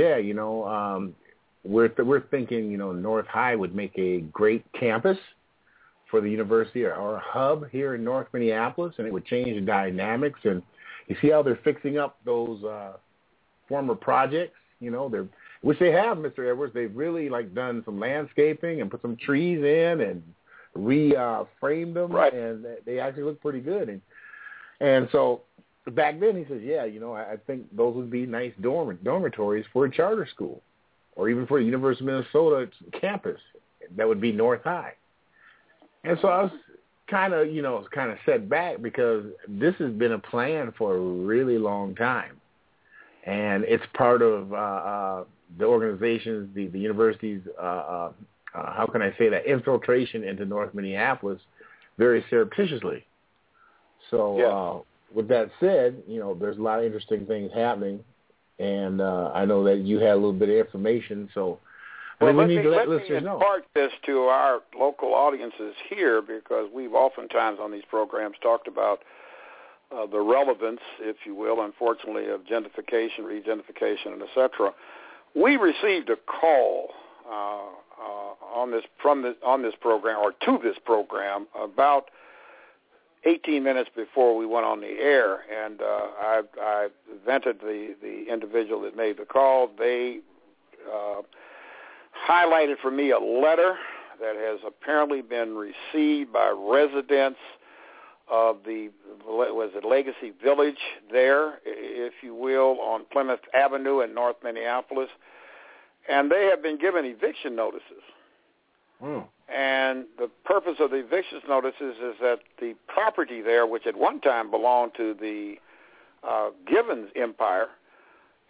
we're thinking, North High would make a great campus for the university or a hub here in North Minneapolis, and it would change the dynamics. And you see how they're fixing up those former projects, which they have, Mr. Edwards. They've really done some landscaping and put some trees in and reframed them, and they actually look pretty good. And so back then he says, I think those would be nice dormitories for a charter school, or even for the University of Minnesota campus. That would be North High. And so I was kind of set back, because this has been a plan for a really long time. And it's part of the organization's, the university's, how can I say that, infiltration into North Minneapolis very surreptitiously. So with that said, there's a lot of interesting things happening. And I know that you had a little bit of information, so let me know. impart this to our local audiences here, because we've oftentimes on these programs talked about the relevance, if you will, unfortunately, of gentrification, re-gentrification, and et cetera. We received a call on this program, or to this program, about 18 minutes before we went on the air, and I vented the individual that made the call. They highlighted for me a letter that has apparently been received by residents of Legacy Village there, if you will, on Plymouth Avenue in North Minneapolis, and they have been given eviction notices. And the purpose of the eviction notices is that the property there, which at one time belonged to the Givens Empire,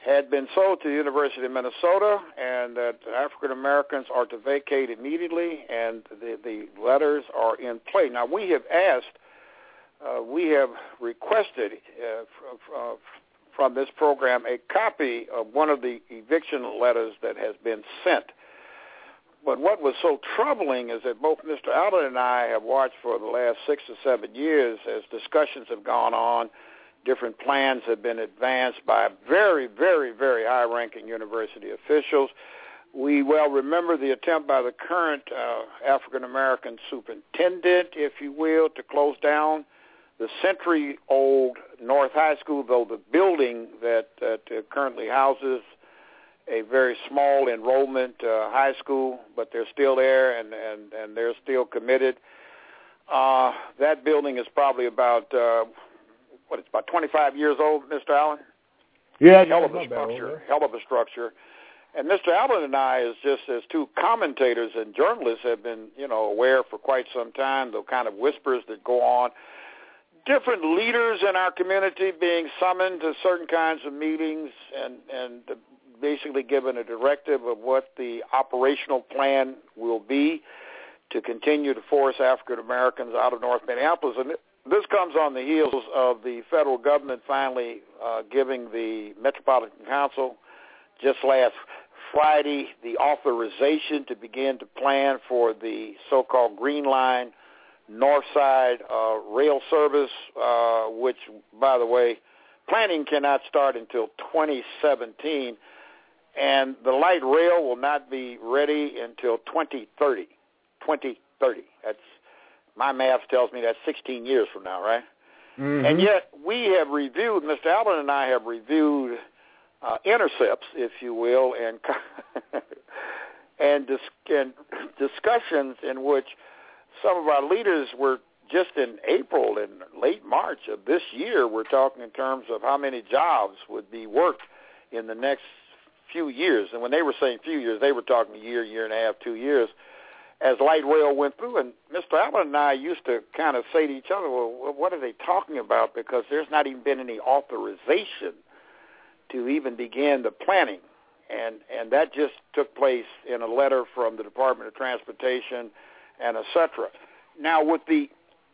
had been sold to the University of Minnesota, and that African Americans are to vacate immediately, and the letters are in play. Now, we have requested from this program a copy of one of the eviction letters that has been sent. But what was so troubling is that both Mr. Allen and I have watched for the last 6 or 7 years as discussions have gone on. Different plans have been advanced by very, very, very high-ranking university officials. We well remember the attempt by the current African-American superintendent, if you will, to close down the century-old North High School, though the building that currently houses a very small enrollment high school, but they're still there and they're still committed. That building is probably about, it's about 25 years old, Mr. Allen? Yeah, hell of a structure. And Mr. Allen and I, as two commentators and journalists, have been, aware for quite some time, the kind of whispers that go on. Different leaders in our community being summoned to certain kinds of meetings and basically given a directive of what the operational plan will be to continue to force African Americans out of North Minneapolis. And this comes on the heels of the federal government finally giving the Metropolitan Council just last Friday the authorization to begin to plan for the so-called Green Line North Side rail service, which, by the way, planning cannot start until 2017, and the light rail will not be ready until 2030. 2030. That's, my math tells me that's 16 years from now, right? Mm-hmm. And yet we have reviewed, Mr. Allen and I have reviewed intercepts, if you will, and discussions in which some of our leaders were just in April and late March of this year, we're talking in terms of how many jobs would be worked in the next few years. And when they were saying few years, they were talking a year, year and a half, 2 years, as light rail went through. And Mr. Allen and I used to kind of say to each other, well, what are they talking about? Because there's not even been any authorization to even begin the planning. And that just took place in a letter from the Department of Transportation and et cetera. Now, with the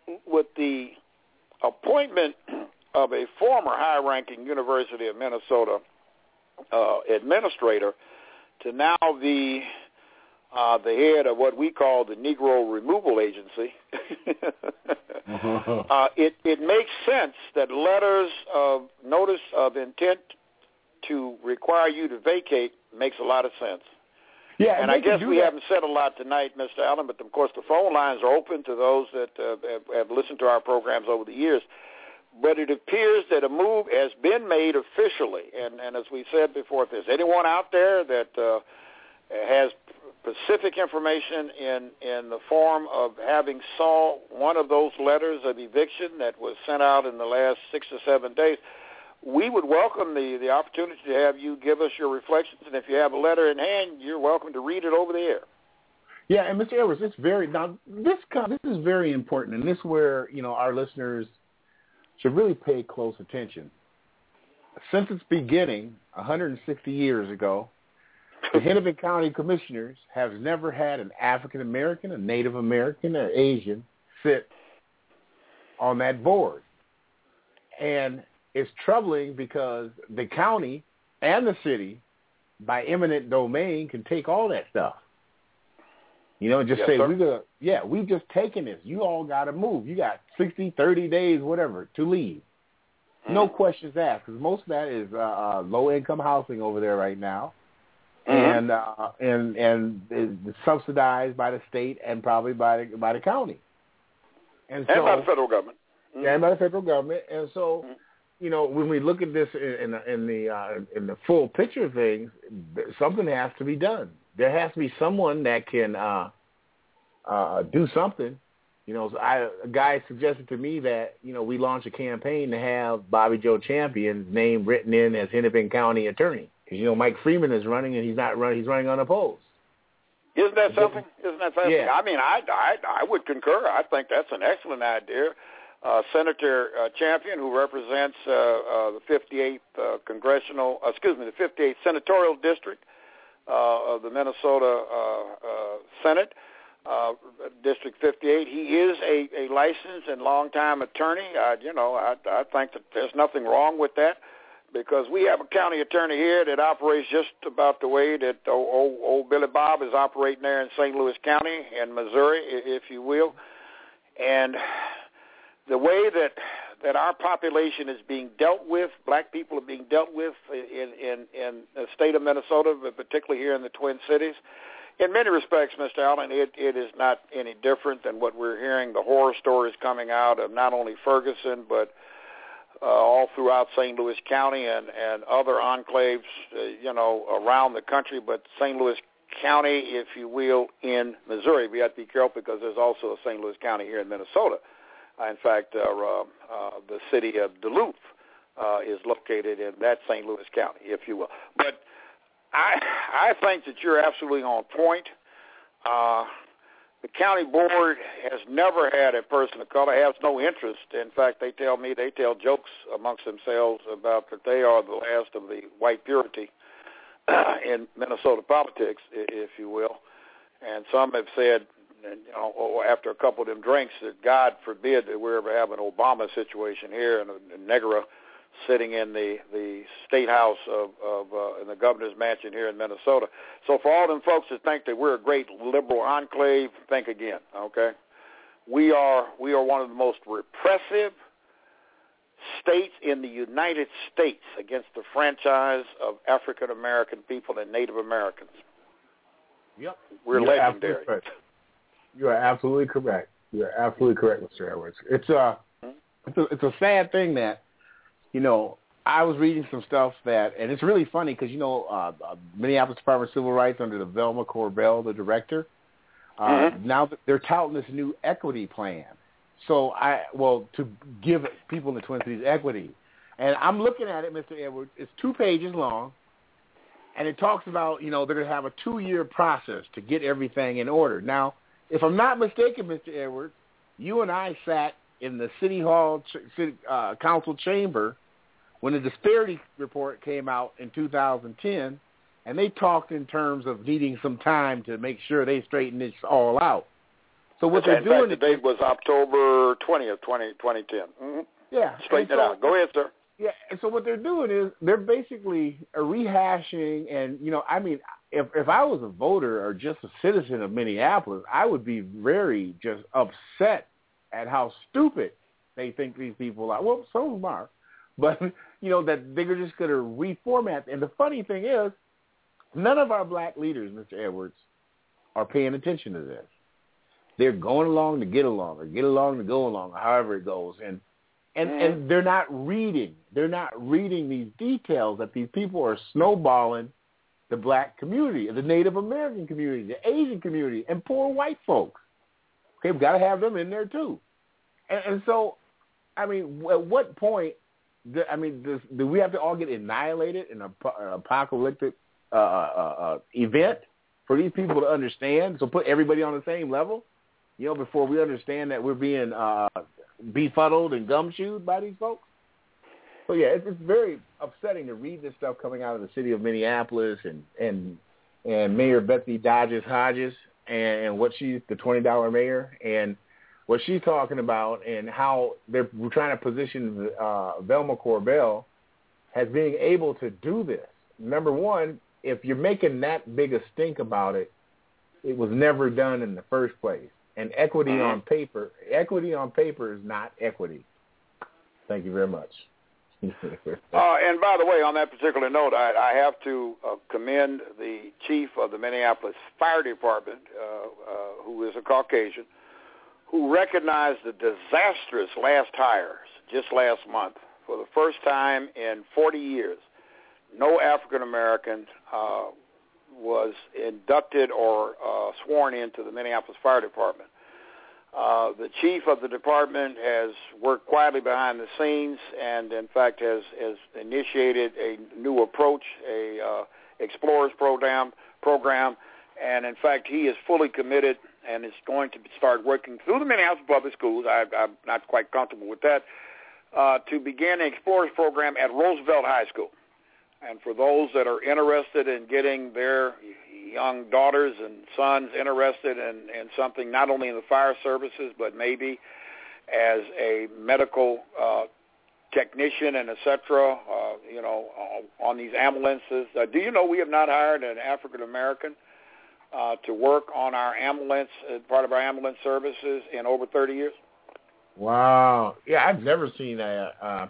appointment of a former high-ranking University of Minnesota administrator to now be the head of what we call the Negro Removal Agency, it makes sense that letters of notice of intent to require you to vacate makes a lot of sense. Yeah, and I guess we haven't said a lot tonight, Mr. Allen, but of course the phone lines are open to those that have listened to our programs over the years. But it appears that a move has been made officially, and as we said before, if there's anyone out there that has specific information in the form of having saw one of those letters of eviction that was sent out in the last 6 or 7 days, we would welcome the opportunity to have you give us your reflections, and if you have a letter in hand, you're welcome to read it over the air. Yeah, and Mr. Edwards, this is very important, and this is where our listeners should really pay close attention. Since its beginning, 160 years ago, the Hennepin County Commissioners have never had an African American, a Native American, or Asian sit on that board, and it's troubling because the county and the city, by eminent domain, can take all that stuff. Just say, we've just taken this. You all got to move. You got 60, 30 days, whatever, to leave. No questions asked, because most of that is low-income housing over there right now, and it's subsidized by the state and probably by the county. And by the federal government. And by the federal government. And so... when we look at this in the full picture of things, something has to be done. There has to be someone that can do something. A guy suggested to me that we launch a campaign to have Bobby Joe Champion's name written in as Hennepin County attorney, because Mike Freeman is running and he's not running; he's running unopposed. Isn't that something? Yeah. I mean, I would concur. I think that's an excellent idea. Senator Champion, who represents the 58th the 58th Senatorial District of the Minnesota Senate, District 58. He is a licensed and longtime attorney. I think that there's nothing wrong with that, because we have a county attorney here that operates just about the way that old Billy Bob is operating there in St. Louis County in Missouri, if you will. And the way that our population is being dealt with, black people are being dealt with in the state of Minnesota, but particularly here in the Twin Cities, in many respects, Mr. Allen, it is not any different than what we're hearing, the horror stories coming out of not only Ferguson, but all throughout St. Louis County and other enclaves, around the country, but St. Louis County, if you will, in Missouri. We have to be careful because there's also a St. Louis County here in Minnesota. In fact, the city of Duluth is located in that St. Louis County, if you will. But I think that you're absolutely on point. The county board has never had a person of color, has no interest. In fact, they tell jokes amongst themselves about that they are the last of the white purity in Minnesota politics, if you will. And some have said, after a couple of them drinks, that God forbid that we ever have an Obama situation here and a Negro sitting in the state house in the governor's mansion here in Minnesota. So for all them folks that think that we're a great liberal enclave, think again, okay? We are one of the most repressive states in the United States against the franchise of African American people and Native Americans. Yep. We're legendary. You are absolutely correct. You are absolutely correct, Mr. Edwards. It's a sad thing that, I was reading some stuff and it's really funny because, Minneapolis Department of Civil Rights under the Velma Corbell, the director, now they're touting this new equity plan. So to give people in the Twin Cities equity. And I'm looking at it, Mr. Edwards. It's 2 pages long, and it talks about, they're going to have a 2-year process to get everything in order. Now, if I'm not mistaken, Mr. Edwards, you and I sat in the City Hall Council chamber when the disparity report came out in 2010, and they talked in terms of needing some time to make sure they straighten this all out. So what they're doing... the date was October 20th, 2010. Mm-hmm. Yeah. Straighten it out. Go ahead, sir. Yeah, and so what they're doing is they're basically rehashing, and, if I was a voter or just a citizen of Minneapolis, I would be very just upset at how stupid they think these people are. Well, some of them are. But, that they're just going to reformat. And the funny thing is, none of our black leaders, Mr. Edwards, are paying attention to this. They're going along to get along, or get along to go along, or however it goes. And they're not reading. They're not reading these details that these people are snowballing the black community, the Native American community, the Asian community, and poor white folks. Okay, we've got to have them in there too. And so, at what point, do we have to all get annihilated in an apocalyptic event for these people to understand? So put everybody on the same level, before we understand that we're being befuddled and gumshoed by these folks? So, yeah, it's very upsetting to read this stuff coming out of the city of Minneapolis and Mayor Betsy Hodges and what she's, the $20 mayor, and what she's talking about and how they're trying to position Velma Corbell as being able to do this. Number one, if you're making that big a stink about it, it was never done in the first place. And equity on paper is not equity. Thank you very much. And by the way, on that particular note, I have to commend the chief of the Minneapolis Fire Department, who is a Caucasian, who recognized the disastrous last hires just last month. For the first time in 40 years, no African-American was inducted or sworn into the Minneapolis Fire Department. The chief of the department has worked quietly behind the scenes and, in fact, has initiated a new approach, a Explorers program, and, in fact, he is fully committed and it's going to start working through the Minneapolis Public Schools. I'm not quite comfortable with that, to begin an Explorers program at Roosevelt High School. And for those that are interested in getting their young daughters and sons interested in something not only in the fire services, but maybe as a medical technician and et cetera, on these ambulances. Do you know we have not hired an African-American to work on our ambulance, part of our ambulance services in over 30 years? Wow. Yeah, I've never seen a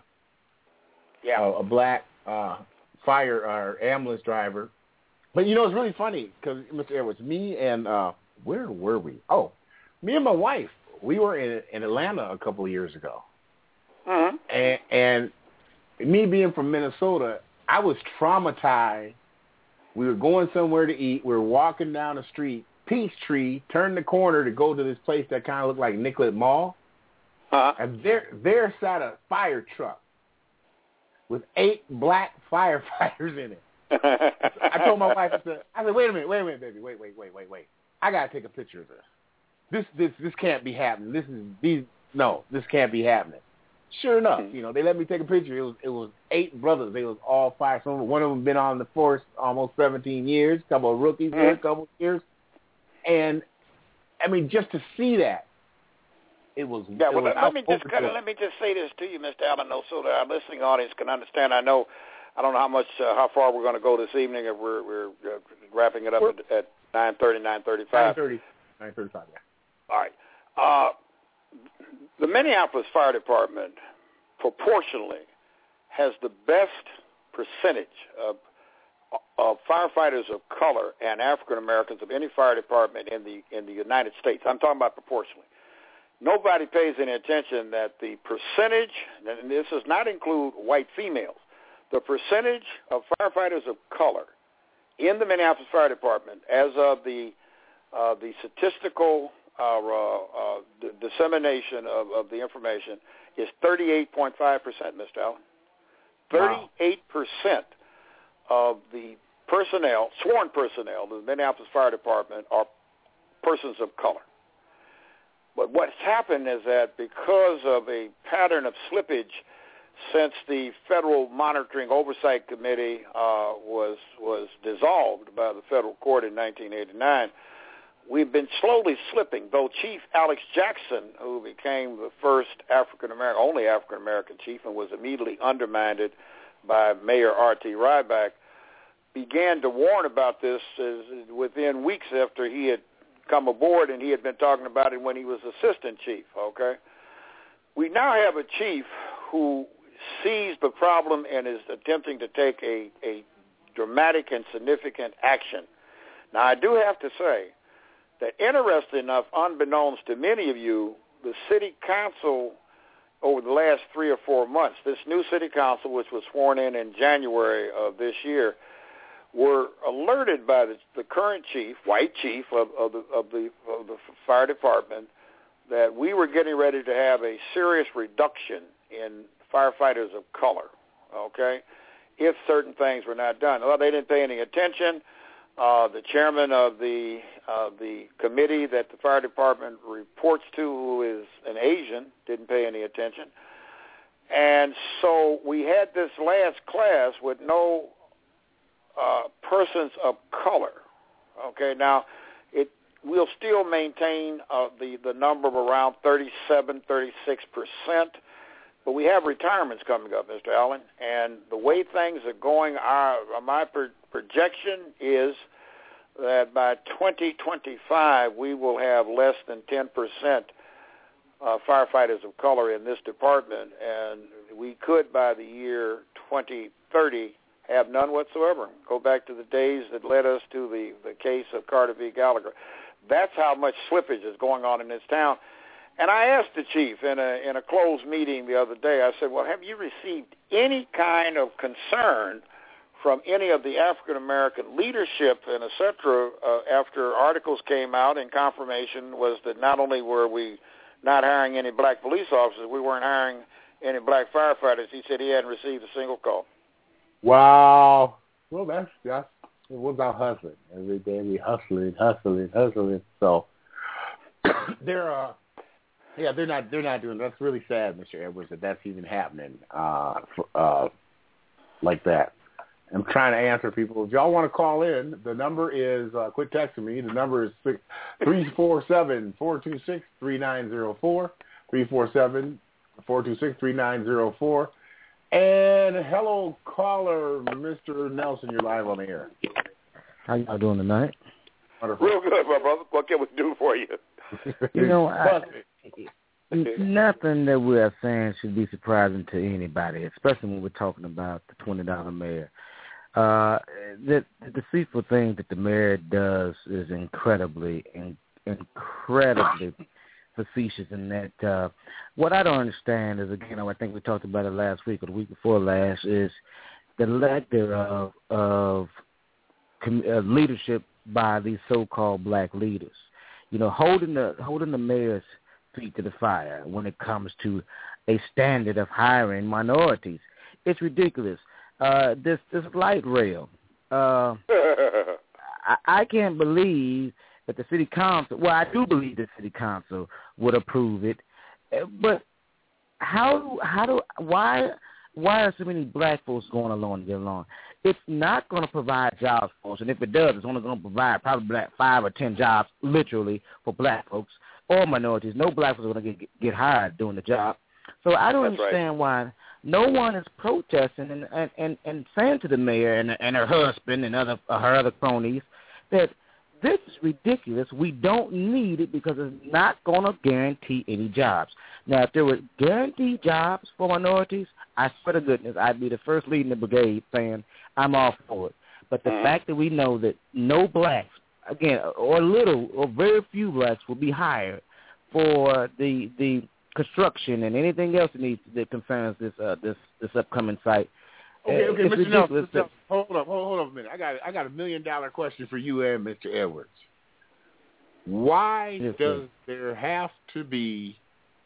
black fire or ambulance driver. But, it's really funny because, Mr. Edwards, me and where were we? Oh, me and my wife, we were in Atlanta a couple of years ago. Mm-hmm. And me being from Minnesota, I was traumatized. We were going somewhere to eat. We were walking down the street, Peachtree, turned the corner to go to this place that kind of looked like Nicollet Mall. And there sat a fire truck with 8 black firefighters in it. I told my wife, I said, wait a minute, baby, wait. I gotta take a picture of this. This can't be happening. This can't be happening. Sure enough, they let me take a picture. It was 8 brothers. They was all fire. One of them been on the force almost 17 years. A couple of rookies here, a couple of years. And I mean, just to see that, it was. Yeah. Well, let me just say this to you, Mr. Allen, so that our listening audience can understand. I don't know how far we're going to go this evening. If we're wrapping it up at 9:30, 9:35. 9:35. Yeah. All right. The Minneapolis Fire Department proportionally has the best percentage of firefighters of color and African Americans of any fire department in the United States. I'm talking about proportionally. Nobody pays any attention that the percentage, and this does not include white females, the percentage of firefighters of color in the Minneapolis Fire Department as of the statistical dissemination of the information is 38.5%, Mr. Allen. 38% of the personnel, sworn personnel of the Minneapolis Fire Department are persons of color. But what's happened is that because of a pattern of slippage since the Federal Monitoring Oversight Committee was dissolved by the federal court in 1989, we've been slowly slipping, though Chief Alex Jackson, who became the first only African-American chief and was immediately undermined by Mayor R.T. Ryback, began to warn about this within weeks after he had come aboard, and he had been talking about it when he was assistant chief, okay? We now have a chief who sees the problem and is attempting to take a dramatic and significant action. Now, I do have to say that, interesting enough, unbeknownst to many of you, the city council over the last 3 or 4 months, this new city council, which was sworn in January of this year, were alerted by the current chief, white chief of the fire department, that we were getting ready to have a serious reduction in firefighters of color, okay, if certain things were not done. Well, they didn't pay any attention. The chairman of the committee that the fire department reports to, who is an Asian, didn't pay any attention. And so we had this last class with no persons of color. Okay, now we'll still maintain the number of around 37, 36%, but we have retirements coming up, Mr. Allen, and the way things are going, my projection is that by 2025 we will have less than 10% firefighters of color in this department, and we could by the year 2030 have none whatsoever. Go back to the days that led us to the case of Carter v. Gallagher. That's how much slippage is going on in this town. And I asked the chief in a closed meeting the other day, I said, well, have you received any kind of concern from any of the African-American leadership and et cetera after articles came out and confirmation was that not only were we not hiring any black police officers, we weren't hiring any black firefighters. He said he hadn't received a single call. Wow. Well, that's what about hustling? Every day we hustling. So, they're not doing. That's really sad, Mr. Edwards, that's even happening like that. I'm trying to answer people. If y'all want to call in, the number is, quit texting me. The number is 347-426-3904, 347-426-3904. And hello, caller, Mr. Nelson, you're live on the air. How y'all doing tonight? Wonderful. Real good, my brother. What can we do for you? You know, nothing that we are saying should be surprising to anybody, especially when we're talking about the $20 mayor. The deceitful thing that the mayor does is incredibly facetious in that what I don't understand is, again, I think we talked about it last week or the week before last, is the lack thereof of leadership by these so-called black leaders. You know, holding the mayor's feet to the fire when it comes to a standard of hiring minorities. It's ridiculous. This light rail. I can't believe that the city council. Well, I do believe the city council would approve it, but why are so many black folks going along to get along? It's not going to provide jobs for us, and if it does, it's only going to provide probably 5 or 10 jobs, literally, for black folks or minorities. No black folks are going to get hired doing the job. So I don't understand why no one is protesting and saying to the mayor and her husband and her other cronies that this is ridiculous. We don't need it because it's not going to guarantee any jobs. Now, if there were guaranteed jobs for minorities, I swear to goodness, I'd be the first lead in the brigade saying I'm all for it. But the fact that we know that no blacks, again, or little or very few blacks will be hired for the construction and anything else that concerns this upcoming site. Okay, Mr. Nelson, hold up a minute. I got $1 million question for you and Mr. Edwards. Why does there have to be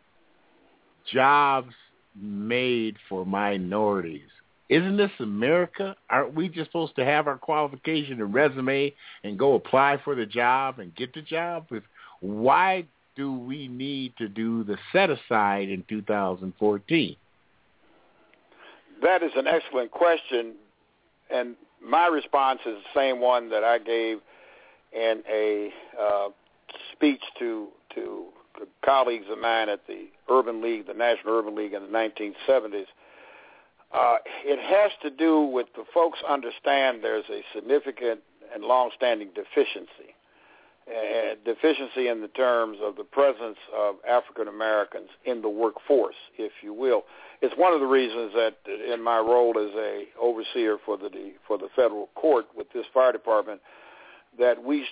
jobs made for minorities? Isn't this America? Aren't we just supposed to have our qualification and resume and go apply for the job and get the job? Why do we need to do the set-aside in 2014? That is an excellent question, and my response is the same one that I gave in a speech to colleagues of mine at the Urban League, the National Urban League in the 1970s. It has to do with the folks understand there's a significant and long-standing deficiency in the terms of the presence of African Americans in the workforce, if you will. It's one of the reasons that in my role as a overseer for the federal court with this fire department, that we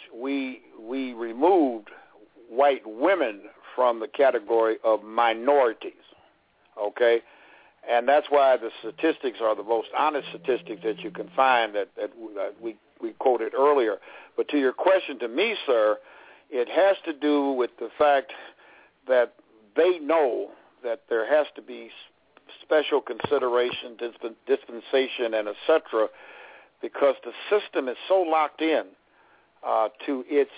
removed white women from the category of minorities. Okay, and that's why the statistics are the most honest statistics that you can find that we quoted earlier. But to your question to me, sir, it has to do with the fact that they know that there has to be special consideration, dispensation, and et cetera, because the system is so locked in to its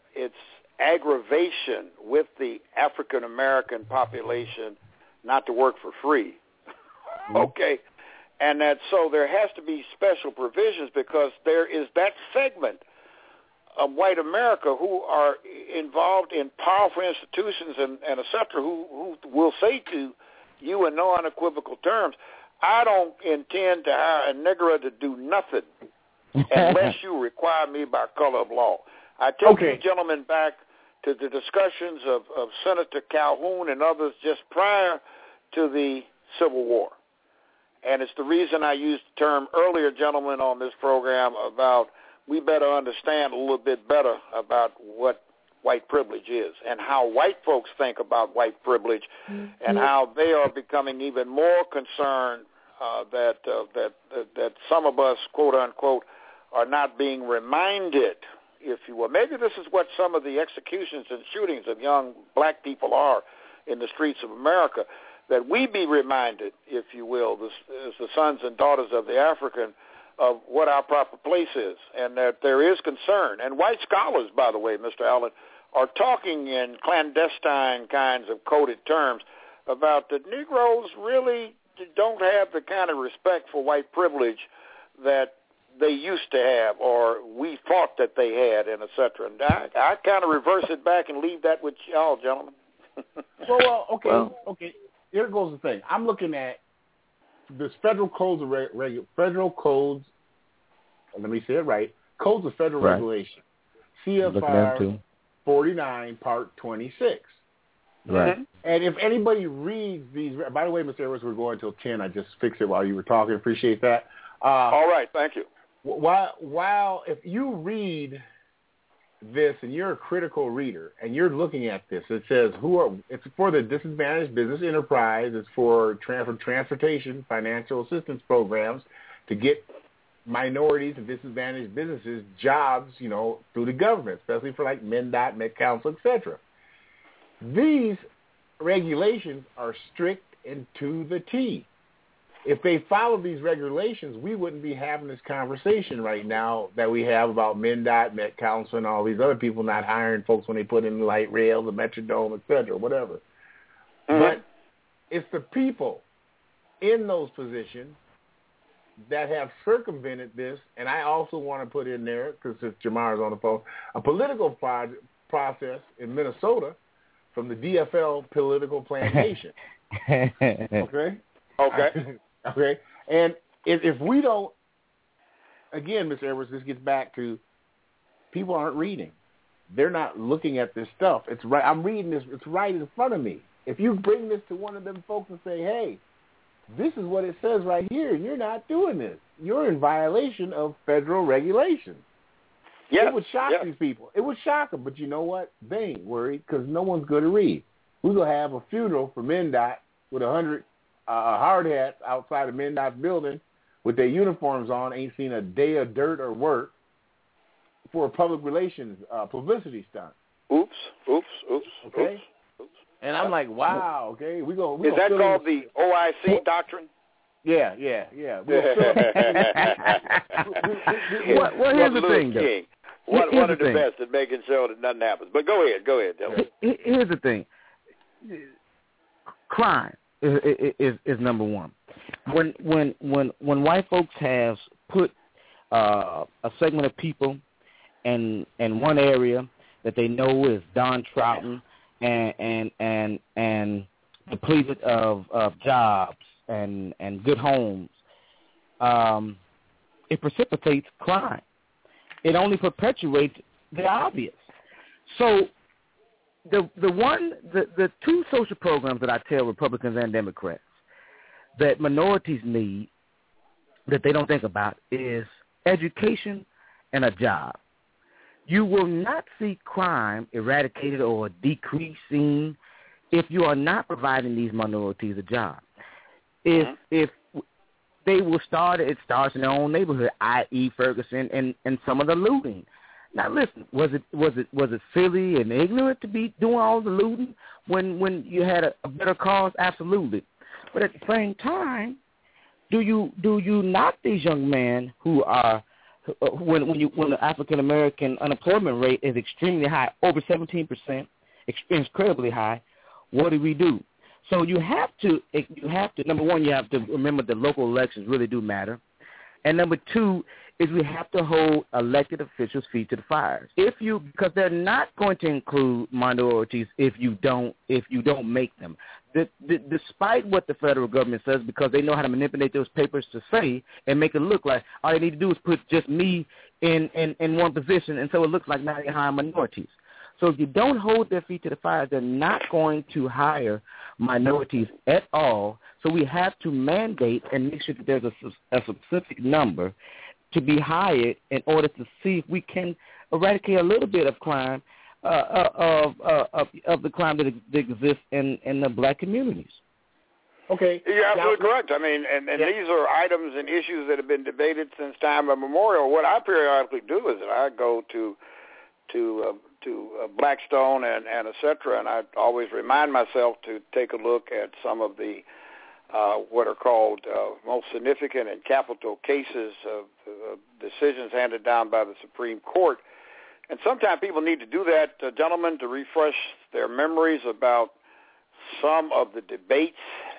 aggravation with the African American population not to work for free. Okay. And that so there has to be special provisions because there is that segment of white America who are involved in powerful institutions and et cetera, who will say to you in no unequivocal terms, I don't intend to hire a nigger to do nothing unless you require me by color of law. I take you gentlemen back to the discussions of Senator Calhoun and others just prior to the Civil War. And it's the reason I used the term earlier, gentlemen, on this program about we better understand a little bit better about what white privilege is and how white folks think about white privilege and how they are becoming even more concerned that some of us, quote unquote, are not being reminded, if you will. Maybe this is what some of the executions and shootings of young black people are in the streets of America, that we be reminded, if you will, as the sons and daughters of the African, of what our proper place is, and that there is concern. And white scholars, by the way, Mr. Allen, are talking in clandestine kinds of coded terms about that Negroes really don't have the kind of respect for white privilege that they used to have, or we thought that they had, and et cetera. And I kind of reverse it back and leave that with y'all, gentlemen. Okay. Here goes the thing. I'm looking at this federal codes of federal codes. Let me say it right. Codes of Federal Regulation. CFR 49, Part 26. Right. And if anybody reads these, by the way, Mr. Edwards, we're going till 10. I just fixed it while you were talking. Appreciate that. All right. Thank you. While if you read this and you're a critical reader and you're looking at this, it says it's for the disadvantaged business enterprise. It's for transportation, financial assistance programs to get minorities and disadvantaged businesses jobs, through the government, especially for like MnDOT, Met Council, etc. These regulations are strict and to the T. If they followed these regulations, we wouldn't be having this conversation right now that we have about MnDOT, Met Council, and all these other people not hiring folks when they put in the light rail, the Metrodome, etc., whatever. But it's the people in those positions that have circumvented this, and I also want to put in there, because since Jamar's on the phone, a political process in Minnesota from the DFL political plantation. Okay? Okay. And if we don't, again, Mr. Edwards, this gets back to people aren't reading. They're not looking at this stuff. It's right. I'm reading this. It's right in front of me. If you bring this to one of them folks and say, hey, this is what it says right here, and you're not doing this, you're in violation of federal regulations. Yes. It would shock these people. It would shock them. But you know what? They ain't worried because no one's going to read. We're going to have a funeral for MnDOT with 100 hard hats outside of MnDOT's building with their uniforms on, ain't seen a day of dirt or work for a public relations publicity stunt. Oops. Okay? Oops. And I'm like, wow, okay. Is that called the OIC doctrine? Yeah. Well, here's the thing, though. One of the best at making sure that nothing happens. But go ahead, Dylan. Here's the thing. Crime is number one. When white folks have put a segment of people in one area that they know is downtrodden and depleted of jobs and good homes, it precipitates crime. It only perpetuates the obvious. So the two social programs that I tell Republicans and Democrats that minorities need that they don't think about is education and a job. You will not see crime eradicated or decreasing if you are not providing these minorities a job. If they will it starts in their own neighborhood, i.e. Ferguson and some of the looting. Now listen, was it silly and ignorant to be doing all the looting when you had a better cause? Absolutely. But at the same time, do you knock these young men who are when the African American unemployment rate is extremely high, over 17%, incredibly high? What do? So you have to number one, you have to remember that local elections really do matter, and number two is we have to hold elected officials' feet to the fires. Because they're not going to include minorities if you don't make them. Despite what the federal government says, because they know how to manipulate those papers to say and make it look like all they need to do is put just me in one position, and so it looks like now they hire minorities. So if you don't hold their feet to the fire, they're not going to hire minorities at all. So we have to mandate and make sure that there's a specific number to be hired in order to see if we can eradicate a little bit of crime, of the crime that exists in the black communities. Okay. You're absolutely correct. I mean, and these are items and issues that have been debated since time immemorial. What I periodically do is that I go to Blackstone and et cetera, and I always remind myself to take a look at some of the what are called most significant and capital cases of decisions handed down by the Supreme Court And sometimes people need to do that, gentlemen, to refresh their memories about some of the debates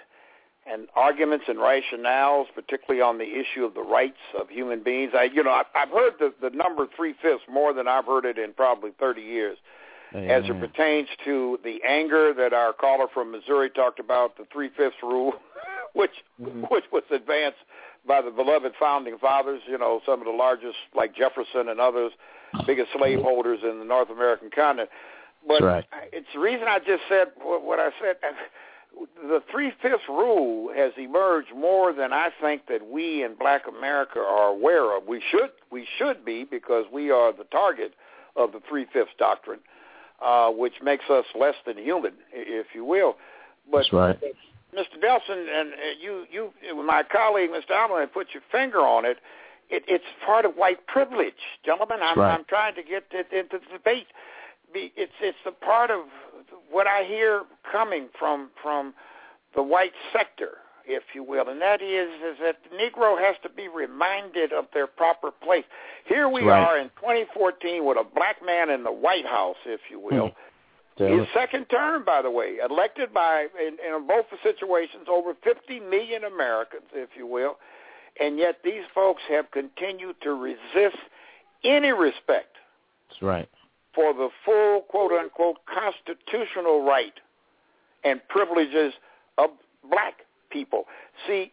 and arguments and rationales, particularly on the issue of the rights of human beings. I've heard the number 3/5 more than I've heard it in probably 30 years. Amen. As it pertains to the anger that our caller from Missouri talked about, the 3/5 rule, which was advanced by the beloved founding fathers, some of the largest, like Jefferson and others, biggest slaveholders in the North American continent. But right. It's the reason I just said what I said. The 3/5 rule has emerged more than I think that we in Black America are aware of. We should be, because we are the target of the 3/5 doctrine, which makes us less than human, if you will. But that's right. Mr. Nelson, and you, my colleague, Mr. Allen, put your finger on it. It's part of white privilege, gentlemen. I'm trying to get into the debate. It's a part of what I hear coming from the white sector, if you will, and that is that the Negro has to be reminded of their proper place. Here we are in 2014 with a black man in the White House, if you will. His second term, by the way, elected by, in both the situations, over 50 million Americans, if you will, and yet these folks have continued to resist any respect. That's right. For the full, quote-unquote, constitutional right and privileges of black people. See,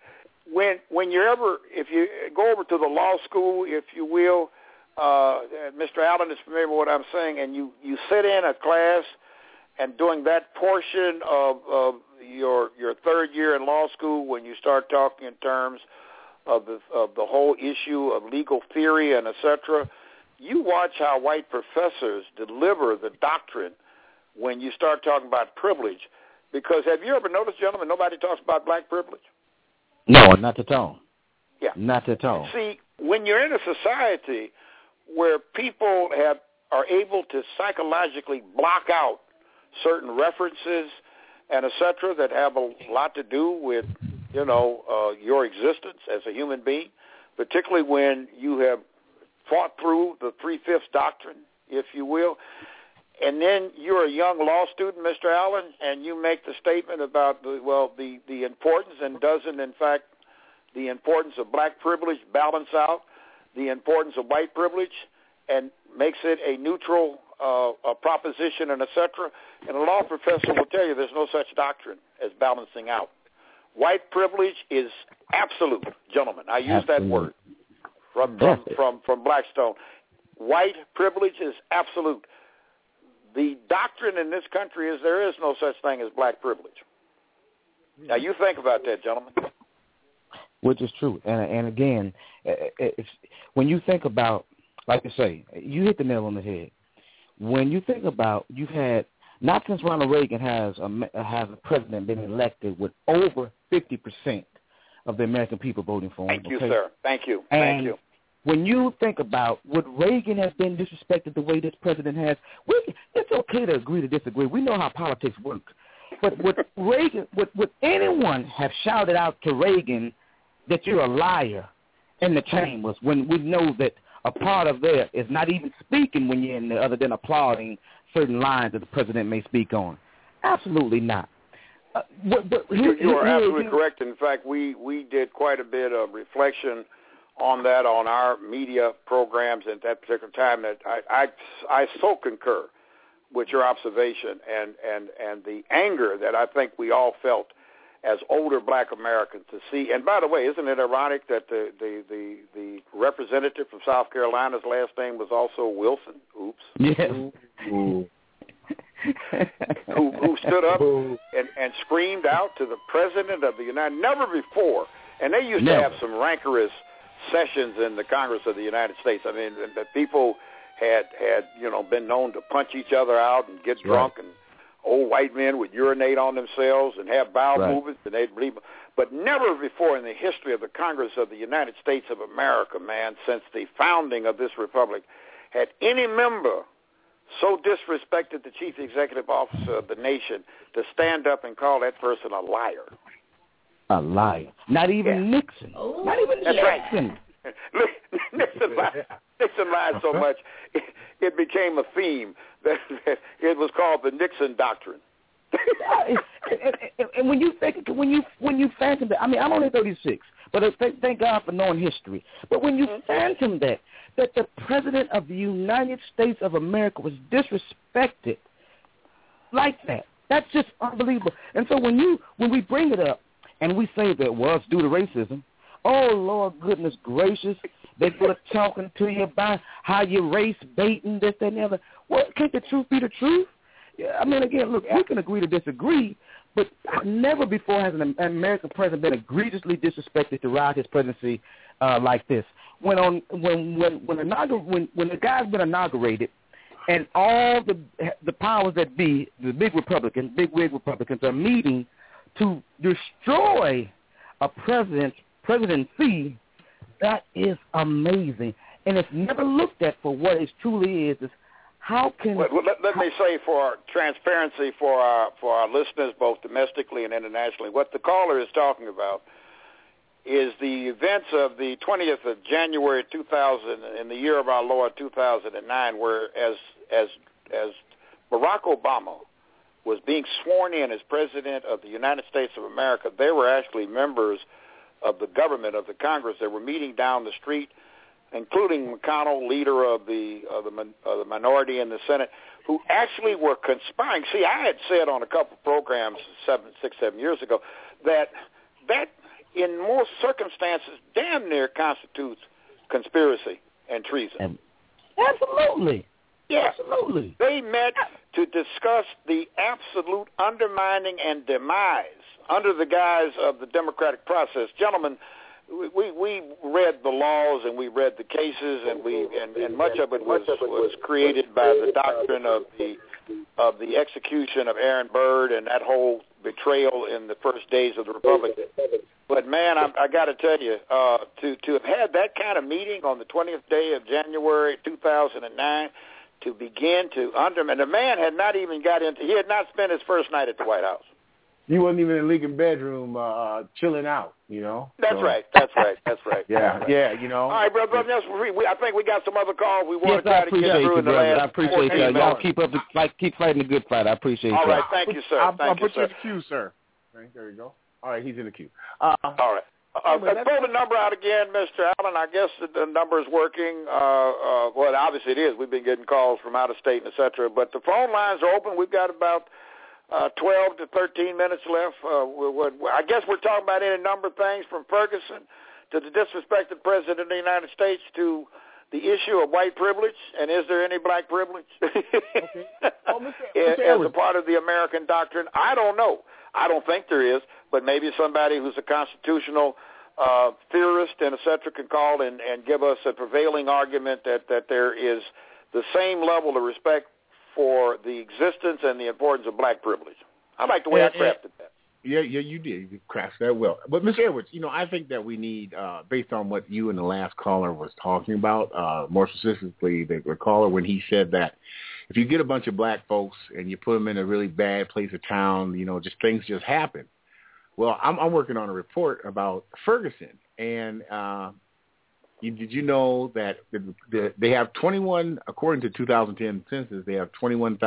when you're if you go over to the law school, if you will, Mr. Allen is familiar with what I'm saying, and you sit in a class, and during that portion of your third year in law school, when you start talking in terms of the whole issue of legal theory and et cetera, you watch how white professors deliver the doctrine when you start talking about privilege. Because have you ever noticed, gentlemen, nobody talks about black privilege? No, not at all. Yeah. Not at all. See, when you're in a society where people are able to psychologically block out certain references and et cetera that have a lot to do with, your existence as a human being, particularly when you have fought through the 3/5 doctrine, if you will, and then you're a young law student, Mr. Allen, and you make the statement about the importance, and doesn't, in fact, the importance of black privilege balance out the importance of white privilege and makes it a neutral a proposition and et cetera. And a law professor will tell you there's no such doctrine as balancing out. White privilege is absolute, gentlemen. I use that word from Blackstone. White privilege is absolute. The doctrine in this country is there is no such thing as black privilege. Now, you think about that, gentlemen. Which is true. And again, when you think about, like I say, you hit the nail on the head. When you think about, you've had, not since Ronald Reagan has a president been elected with over 50% of the American people voting for him. Thank you, sir. Thank you. Thank you. When you think about would Reagan has been disrespected the way this president has, it's okay to agree to disagree. We know how politics work. But would anyone have shouted out to Reagan that you're a liar in the chambers when we know that a part of there is not even speaking when you're in there other than applauding certain lines that the president may speak on? Absolutely not. You are absolutely correct. In fact, we did quite a bit of reflection on that on our media programs at that particular time. That I so concur with your observation and the anger that I think we all felt as older black Americans to see. And by the way, isn't it ironic that the representative from South Carolina's last name was also Wilson? Oops. Yes. who stood up and screamed out to the President of the United States. Never before. And they used to have some rancorous sessions in the Congress of the United States. I mean, the people had been known to punch each other out and get drunk, and old white men would urinate on themselves and have bowel movements, and they'd believe. But never before in the history of the Congress of the United States of America, man, since the founding of this republic, had any member so disrespected the chief executive officer of the nation to stand up and call that person a liar. A liar. Not even Nixon. Oh. Not even That's Nixon. Right. Nixon lied so much, it became a theme that it was called the Nixon Doctrine. And when you phantom that, I mean, I'm only 36, but thank God for knowing history. But when you phantom that the President of the United States of America was disrespected like that, that's just unbelievable. And so when we bring it up and we say that, well, it's due to racism, oh, Lord goodness gracious, they're talking to you about how you race baiting, this, that, and the other. Well, can't the truth be the truth? I mean, again, look, we can agree to disagree, but never before has an American president been egregiously disrespected throughout his presidency like this. When the guy's been inaugurated, and all the powers that be, the big wig Republicans, are meeting to destroy a presidency, that is amazing, and it's never looked at for what it truly is how can... Let me say, for transparency for our listeners, both domestically and internationally, what the caller is talking about is the events of the 20th of January 2000, in the year of our Lord 2009, where as Barack Obama was being sworn in as President of the United States of America, they were actually members of the government, of the Congress. They were meeting down the street, including McConnell, leader of the minority in the Senate, who actually were conspiring. See, I had said on a couple of programs 7 years ago that in most circumstances damn near constitutes conspiracy and treason. Absolutely. Yeah. Absolutely. They met to discuss the absolute undermining and demise under the guise of the democratic process. Gentlemen, we read the laws and we read the cases, and much of it was created by the doctrine of the execution of Aaron Burr and that whole betrayal in the first days of the Republic. But man, I got to tell you, to have had that kind of meeting on the 20th day of January 2009, to begin to undermine, the man had not even he had not spent his first night at the White House. He wasn't even in Lincoln bedroom chilling out, you know. That's right. Yeah, you know. All right, brother Nelson, I think we got some other calls we want yes, to try to get through in the last. I appreciate that. Y'all keep fighting the good fight. I appreciate you. All right, thank you, sir. I'll put you in the queue, sir. Right, there you go. All right, he's in the queue. All right. Throw the number out again, Mr. Allen. I guess the number is working. Well, obviously it is. We've been getting calls from out of state, et cetera. But the phone lines are open. We've got about 12 to 13 minutes left. I guess we're talking about any number of things, from Ferguson to the disrespected President of the United States to the issue of white privilege, and is there any black privilege okay. as a part of the American doctrine? I don't know. I don't think there is, but maybe somebody who's a constitutional theorist and et cetera can call and give us a prevailing argument that there is the same level of respect for the existence and the importance of black privilege. I like the way I crafted that. Yeah, you did. You crafted that well. But, Mr. Edwards, I think that we need, based on what you and the last caller was talking about, more specifically the caller when he said that if you get a bunch of black folks and you put them in a really bad place of town, things just happen. Well, I'm working on a report about Ferguson, and did you know that they have 21, according to 2010 census, they have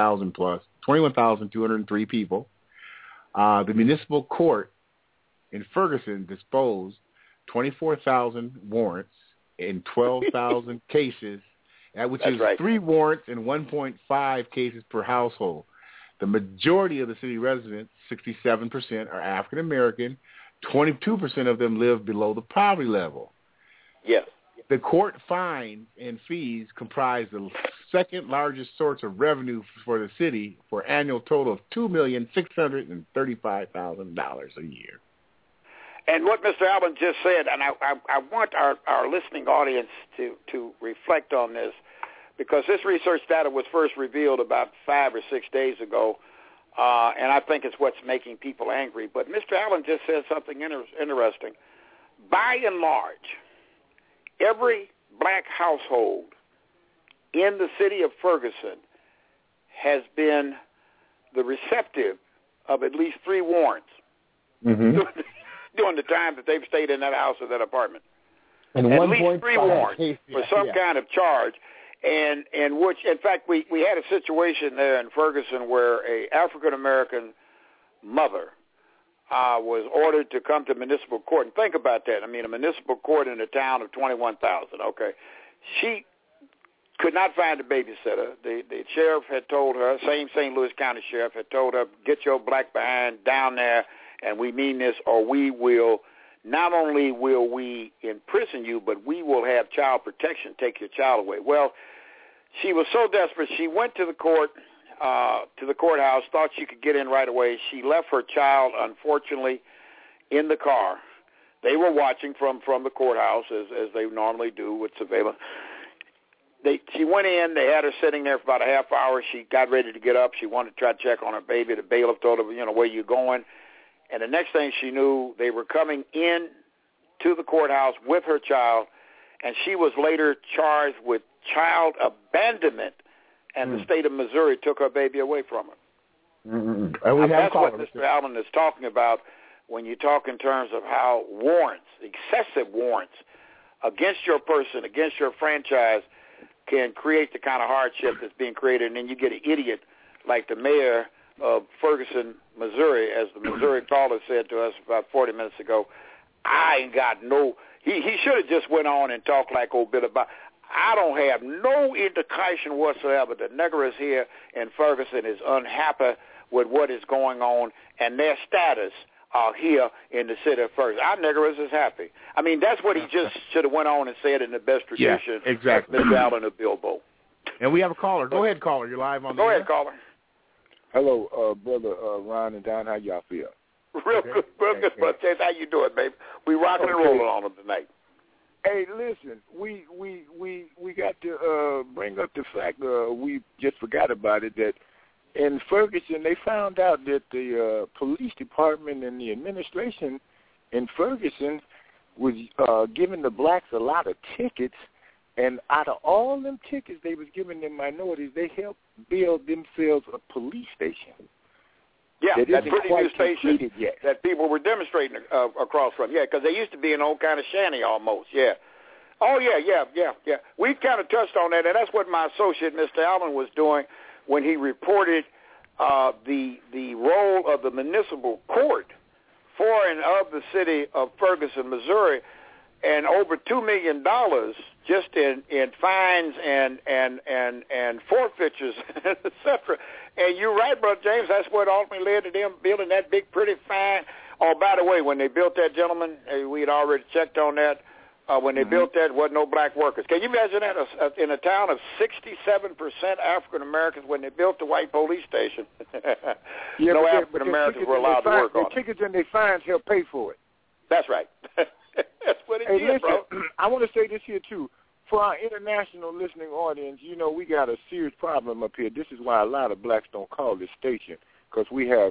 21,203 people. The municipal court in Ferguson disposed 24,000 warrants in 12,000 cases, which is right. 3 warrants and 1.5 cases per household. The majority of the city residents, 67%, are African American. 22% of them live below the poverty level. Yes. The court fines and fees comprise the second largest source of revenue for the city, for an annual total of $2,635,000 a year. And what Mr. Allen just said, and I want our listening audience to reflect on this, because this research data was first revealed about 5 or 6 days ago, and I think it's what's making people angry. But Mr. Allen just said something interesting. By and large, every black household in the city of Ferguson has been the receptive of at least 3 warrants during the time that they've stayed in that house or that apartment. And at least 3 warrants for some kind of charge. And which, in fact, we had a situation there in Ferguson where a African-American mother was ordered to come to municipal court. And think about that. I mean, a municipal court in a town of 21,000, okay. She could not find a babysitter. The sheriff had told her, same St. Louis County sheriff had told her, get your black behind down there, and we mean this, or we will, not only will we imprison you, but we will have child protection, take your child away. Well, she was so desperate, she went to the courthouse, thought she could get in right away. She left her child, unfortunately, in the car. They were watching from the courthouse, as they normally do with surveillance. She went in. They had her sitting there for about a half hour. She got ready to get up. She wanted to try to check on her baby. The bailiff told her, where you going? And the next thing she knew, they were coming in to the courthouse with her child, and she was later charged with child abandonment, and the state of Missouri took her baby away from her. And that's what Mr. Allen is talking about when you talk in terms of how warrants, excessive warrants, against your person, against your franchise, can create the kind of hardship that's being created, and then you get an idiot like the mayor of Ferguson, Missouri, as the Missouri caller said to us about 40 minutes ago. I ain't got no. He should have just went on and talked like old Bill about. I don't have no indication whatsoever that Negroes here in Ferguson is unhappy with what is going on and their status here in the city of Ferguson. Our Negroes is happy. I mean, that's what he just should have went on and said in the best tradition of Mr. Allen of Bilbo. And we have a caller. Go ahead, caller. You're live on the air. Go ahead, caller. Hello, brother Ron and Don. How y'all feel? Real good, brother Chase. How you doing, baby? We rocking and rolling on them tonight. Hey, listen, we got to bring up the fact we just forgot about it, that in Ferguson they found out that the police department and the administration in Ferguson was giving the blacks a lot of tickets, and out of all them tickets they was giving them minorities, they helped build themselves a police station. Yeah, that pretty new station that people were demonstrating across from. Yeah, because they used to be an old kind of shanty almost. Yeah. Oh, yeah. We kind of touched on that, and that's what my associate, Mr. Allen, was doing when he reported the role of the municipal court for and of the city of Ferguson, Missouri, and over $2 million just in fines and forfeitures, etc. And you're right, Brother James, that's what ultimately led to them building that big, pretty fine. Oh, by the way, when they built that, gentlemen, we had already checked on that. When they built that, wasn't no black workers. Can you imagine that in a town of 67% African Americans when they built the white police station? No African Americans were allowed to work on it. The tickets and their fines help pay for it. That's right. That's what it is, bro. I want to say this here too. For our international listening audience, we got a serious problem up here. This is why a lot of blacks don't call this station, because we have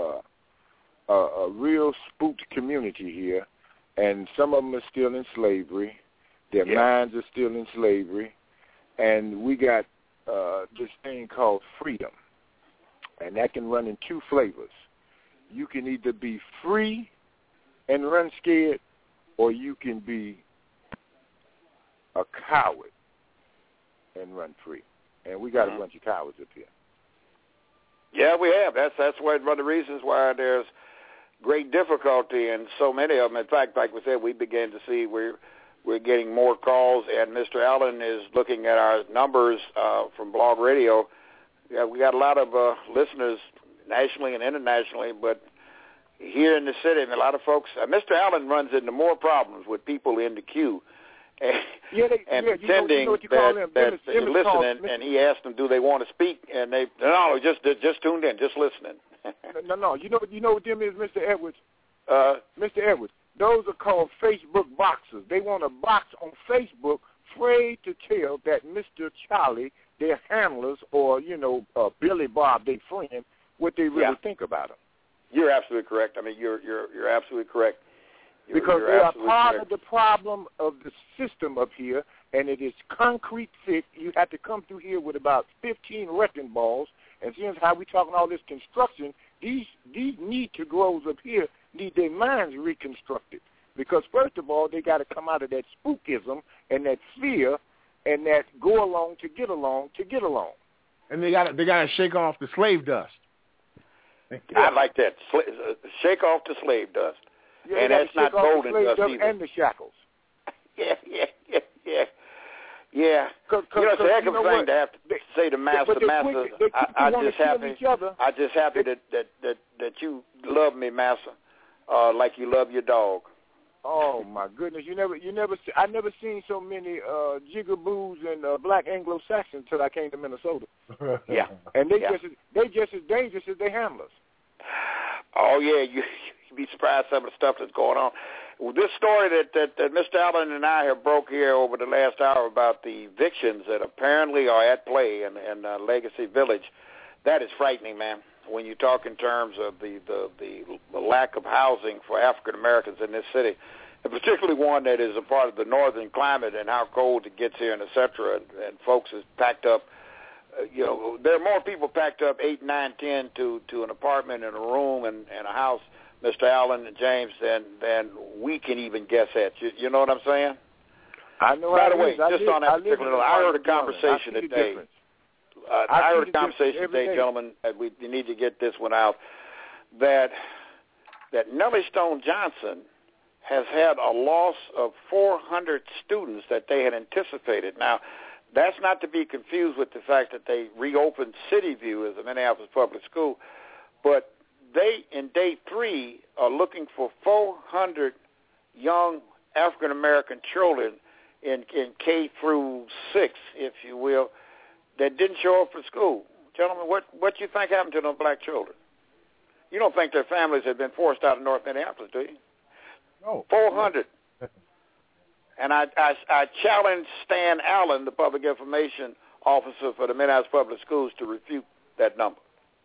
a real spooked community here, and some of them are still in slavery. Their minds are still in slavery, and we got this thing called freedom, and that can run in 2 flavors. You can either be free and run scared, or you can be a coward and run free. And we got a bunch of cowards up here. Yeah, we have. That's one of the reasons why there's great difficulty in so many of them. In fact, like we said, we began to see we're getting more calls, and Mr. Allen is looking at our numbers from Blog Radio. Yeah, we got a lot of listeners nationally and internationally, but here in the city, a lot of folks, Mr. Allen runs into more problems with people in the queue and pretending that they're listening, and he asked them, do they want to speak? And they, no, just tuned in, just listening. No. You know what them is, Mr. Edwards? Mr. Edwards, those are called Facebook boxers. They want to box on Facebook, afraid to tell that Mr. Charlie, their handlers, or, Billy Bob, their friend, what they really think about them. You're absolutely correct. I mean, you're absolutely correct. Because they are part of the problem of the system up here, and it is concrete thick. You have to come through here with about 15 wrecking balls, and seeing how we talking all this construction, these need to grows up here need their minds reconstructed. Because first of all, they got to come out of that spookism and that fear and that go along to get along to get along. And they got to shake off the slave dust. I like that. Shake off the slave dust. Yeah, and that's not golden dust either. And the shackles. Yeah. It's a heck of a thing to have to say to Master, I just happy that you love me, Master, like you love your dog. Oh my goodness! I never seen so many jigaboos and black Anglo-Saxons until I came to Minnesota. Yeah, and they just as dangerous as they handlers. Oh yeah, you'd be surprised some of the stuff that's going on. Well, this story that Mr. Allen and I have broke here over the last hour about the evictions that apparently are at play in Legacy Village, that is frightening, man. When you talk in terms of the lack of housing for African Americans in this city, and particularly one that is a part of the northern climate and how cold it gets here and et cetera, and folks is packed up. There are more people packed up 8, 9, 10 to an apartment and a room and a house, Mr. Allen and James, than we can even guess at. You know what I'm saying? I know. By the way, just on that particular, I heard a conversation today. I heard a conversation today, gentlemen. We need to get this one out. That Nellie Stone Johnson has had a loss of 400 students that they had anticipated. Now, that's not to be confused with the fact that they reopened City View as a Minneapolis public school, but they, in day 3, are looking for 400 young African-American children in K through 6, if you will, that didn't show up for school. Gentlemen, what you think happened to those black children? You don't think their families have been forced out of North Minneapolis, do you? No. 400. And I challenge Stan Allen, the public information officer for the Minneapolis Public Schools, to refute that number.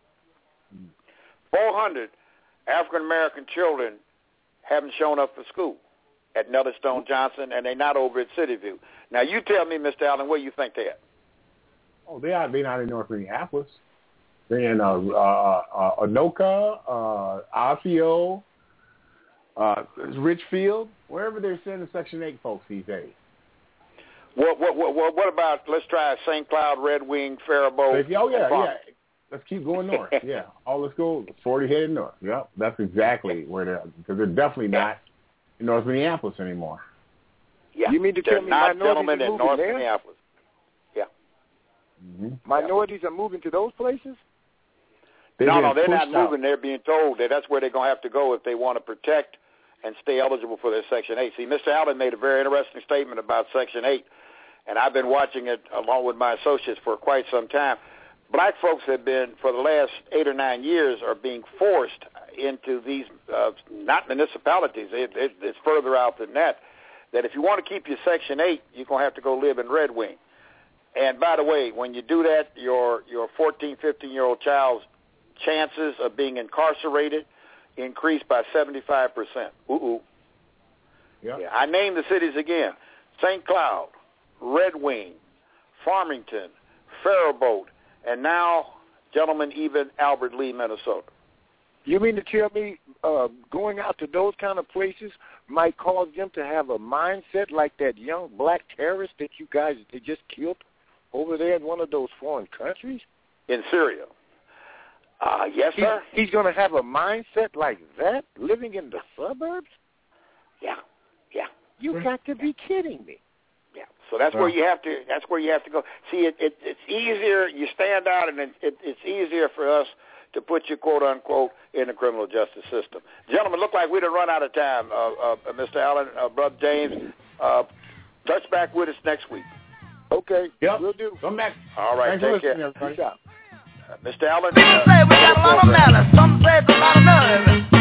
400 African-American children haven't shown up for school at Nellie Stone Johnson, and they're not over at City View. Now, you tell me, Mr. Allen, where you think they're at? Oh, they're not in North Minneapolis. They're in Anoka, Osseo, Richfield, wherever they're sending Section 8 folks these days. What about, let's try St. Cloud, Red Wing, Faribault? Oh, yeah. Let's keep going north. Yeah, all the schools, 40 headed north. Yep, that's exactly where they're, because they're definitely not in North Minneapolis anymore. Yeah, you mean to tell me not minorities gentlemen are in moving North there? Minneapolis? Yeah. Mm-hmm. Minorities are moving to those places? No, they're not moving. They're being told that that's where they're going to have to go if they want to protect and stay eligible for their Section 8. See, Mr. Allen made a very interesting statement about Section 8, and I've been watching it along with my associates for quite some time. Black folks have been, for the last 8 or 9 years, are being forced into these, not municipalities, it's further out than that if you want to keep your Section 8, you're going to have to go live in Red Wing. And by the way, when you do that, your 14, 15-year-old child's chances of being incarcerated increase by 75%. Yep. Yeah, I named the cities again: St. Cloud, Red Wing, Farmington, Faribault, and now, gentlemen, even Albert Lee, Minnesota. You mean to tell me going out to those kind of places might cause them to have a mindset like that young black terrorist that you guys they just killed over there in one of those foreign countries? In Syria. Yes, sir. He's going to have a mindset like that, living in the suburbs? Yeah. You got to be kidding me. Yeah. So that's where you have to. That's where you have to go. See, it's easier. You stand out, and it's easier for us to put you, quote unquote, in the criminal justice system. Gentlemen, look like we done run out of time. Mr. Allen, Brother James, touch back with us next week. Okay. Yep. We'll do. Come back. All right. Thanks Take care. Everybody. Mr. Allen. Some say we got a lot of manners. Some say it's a lot of nerve.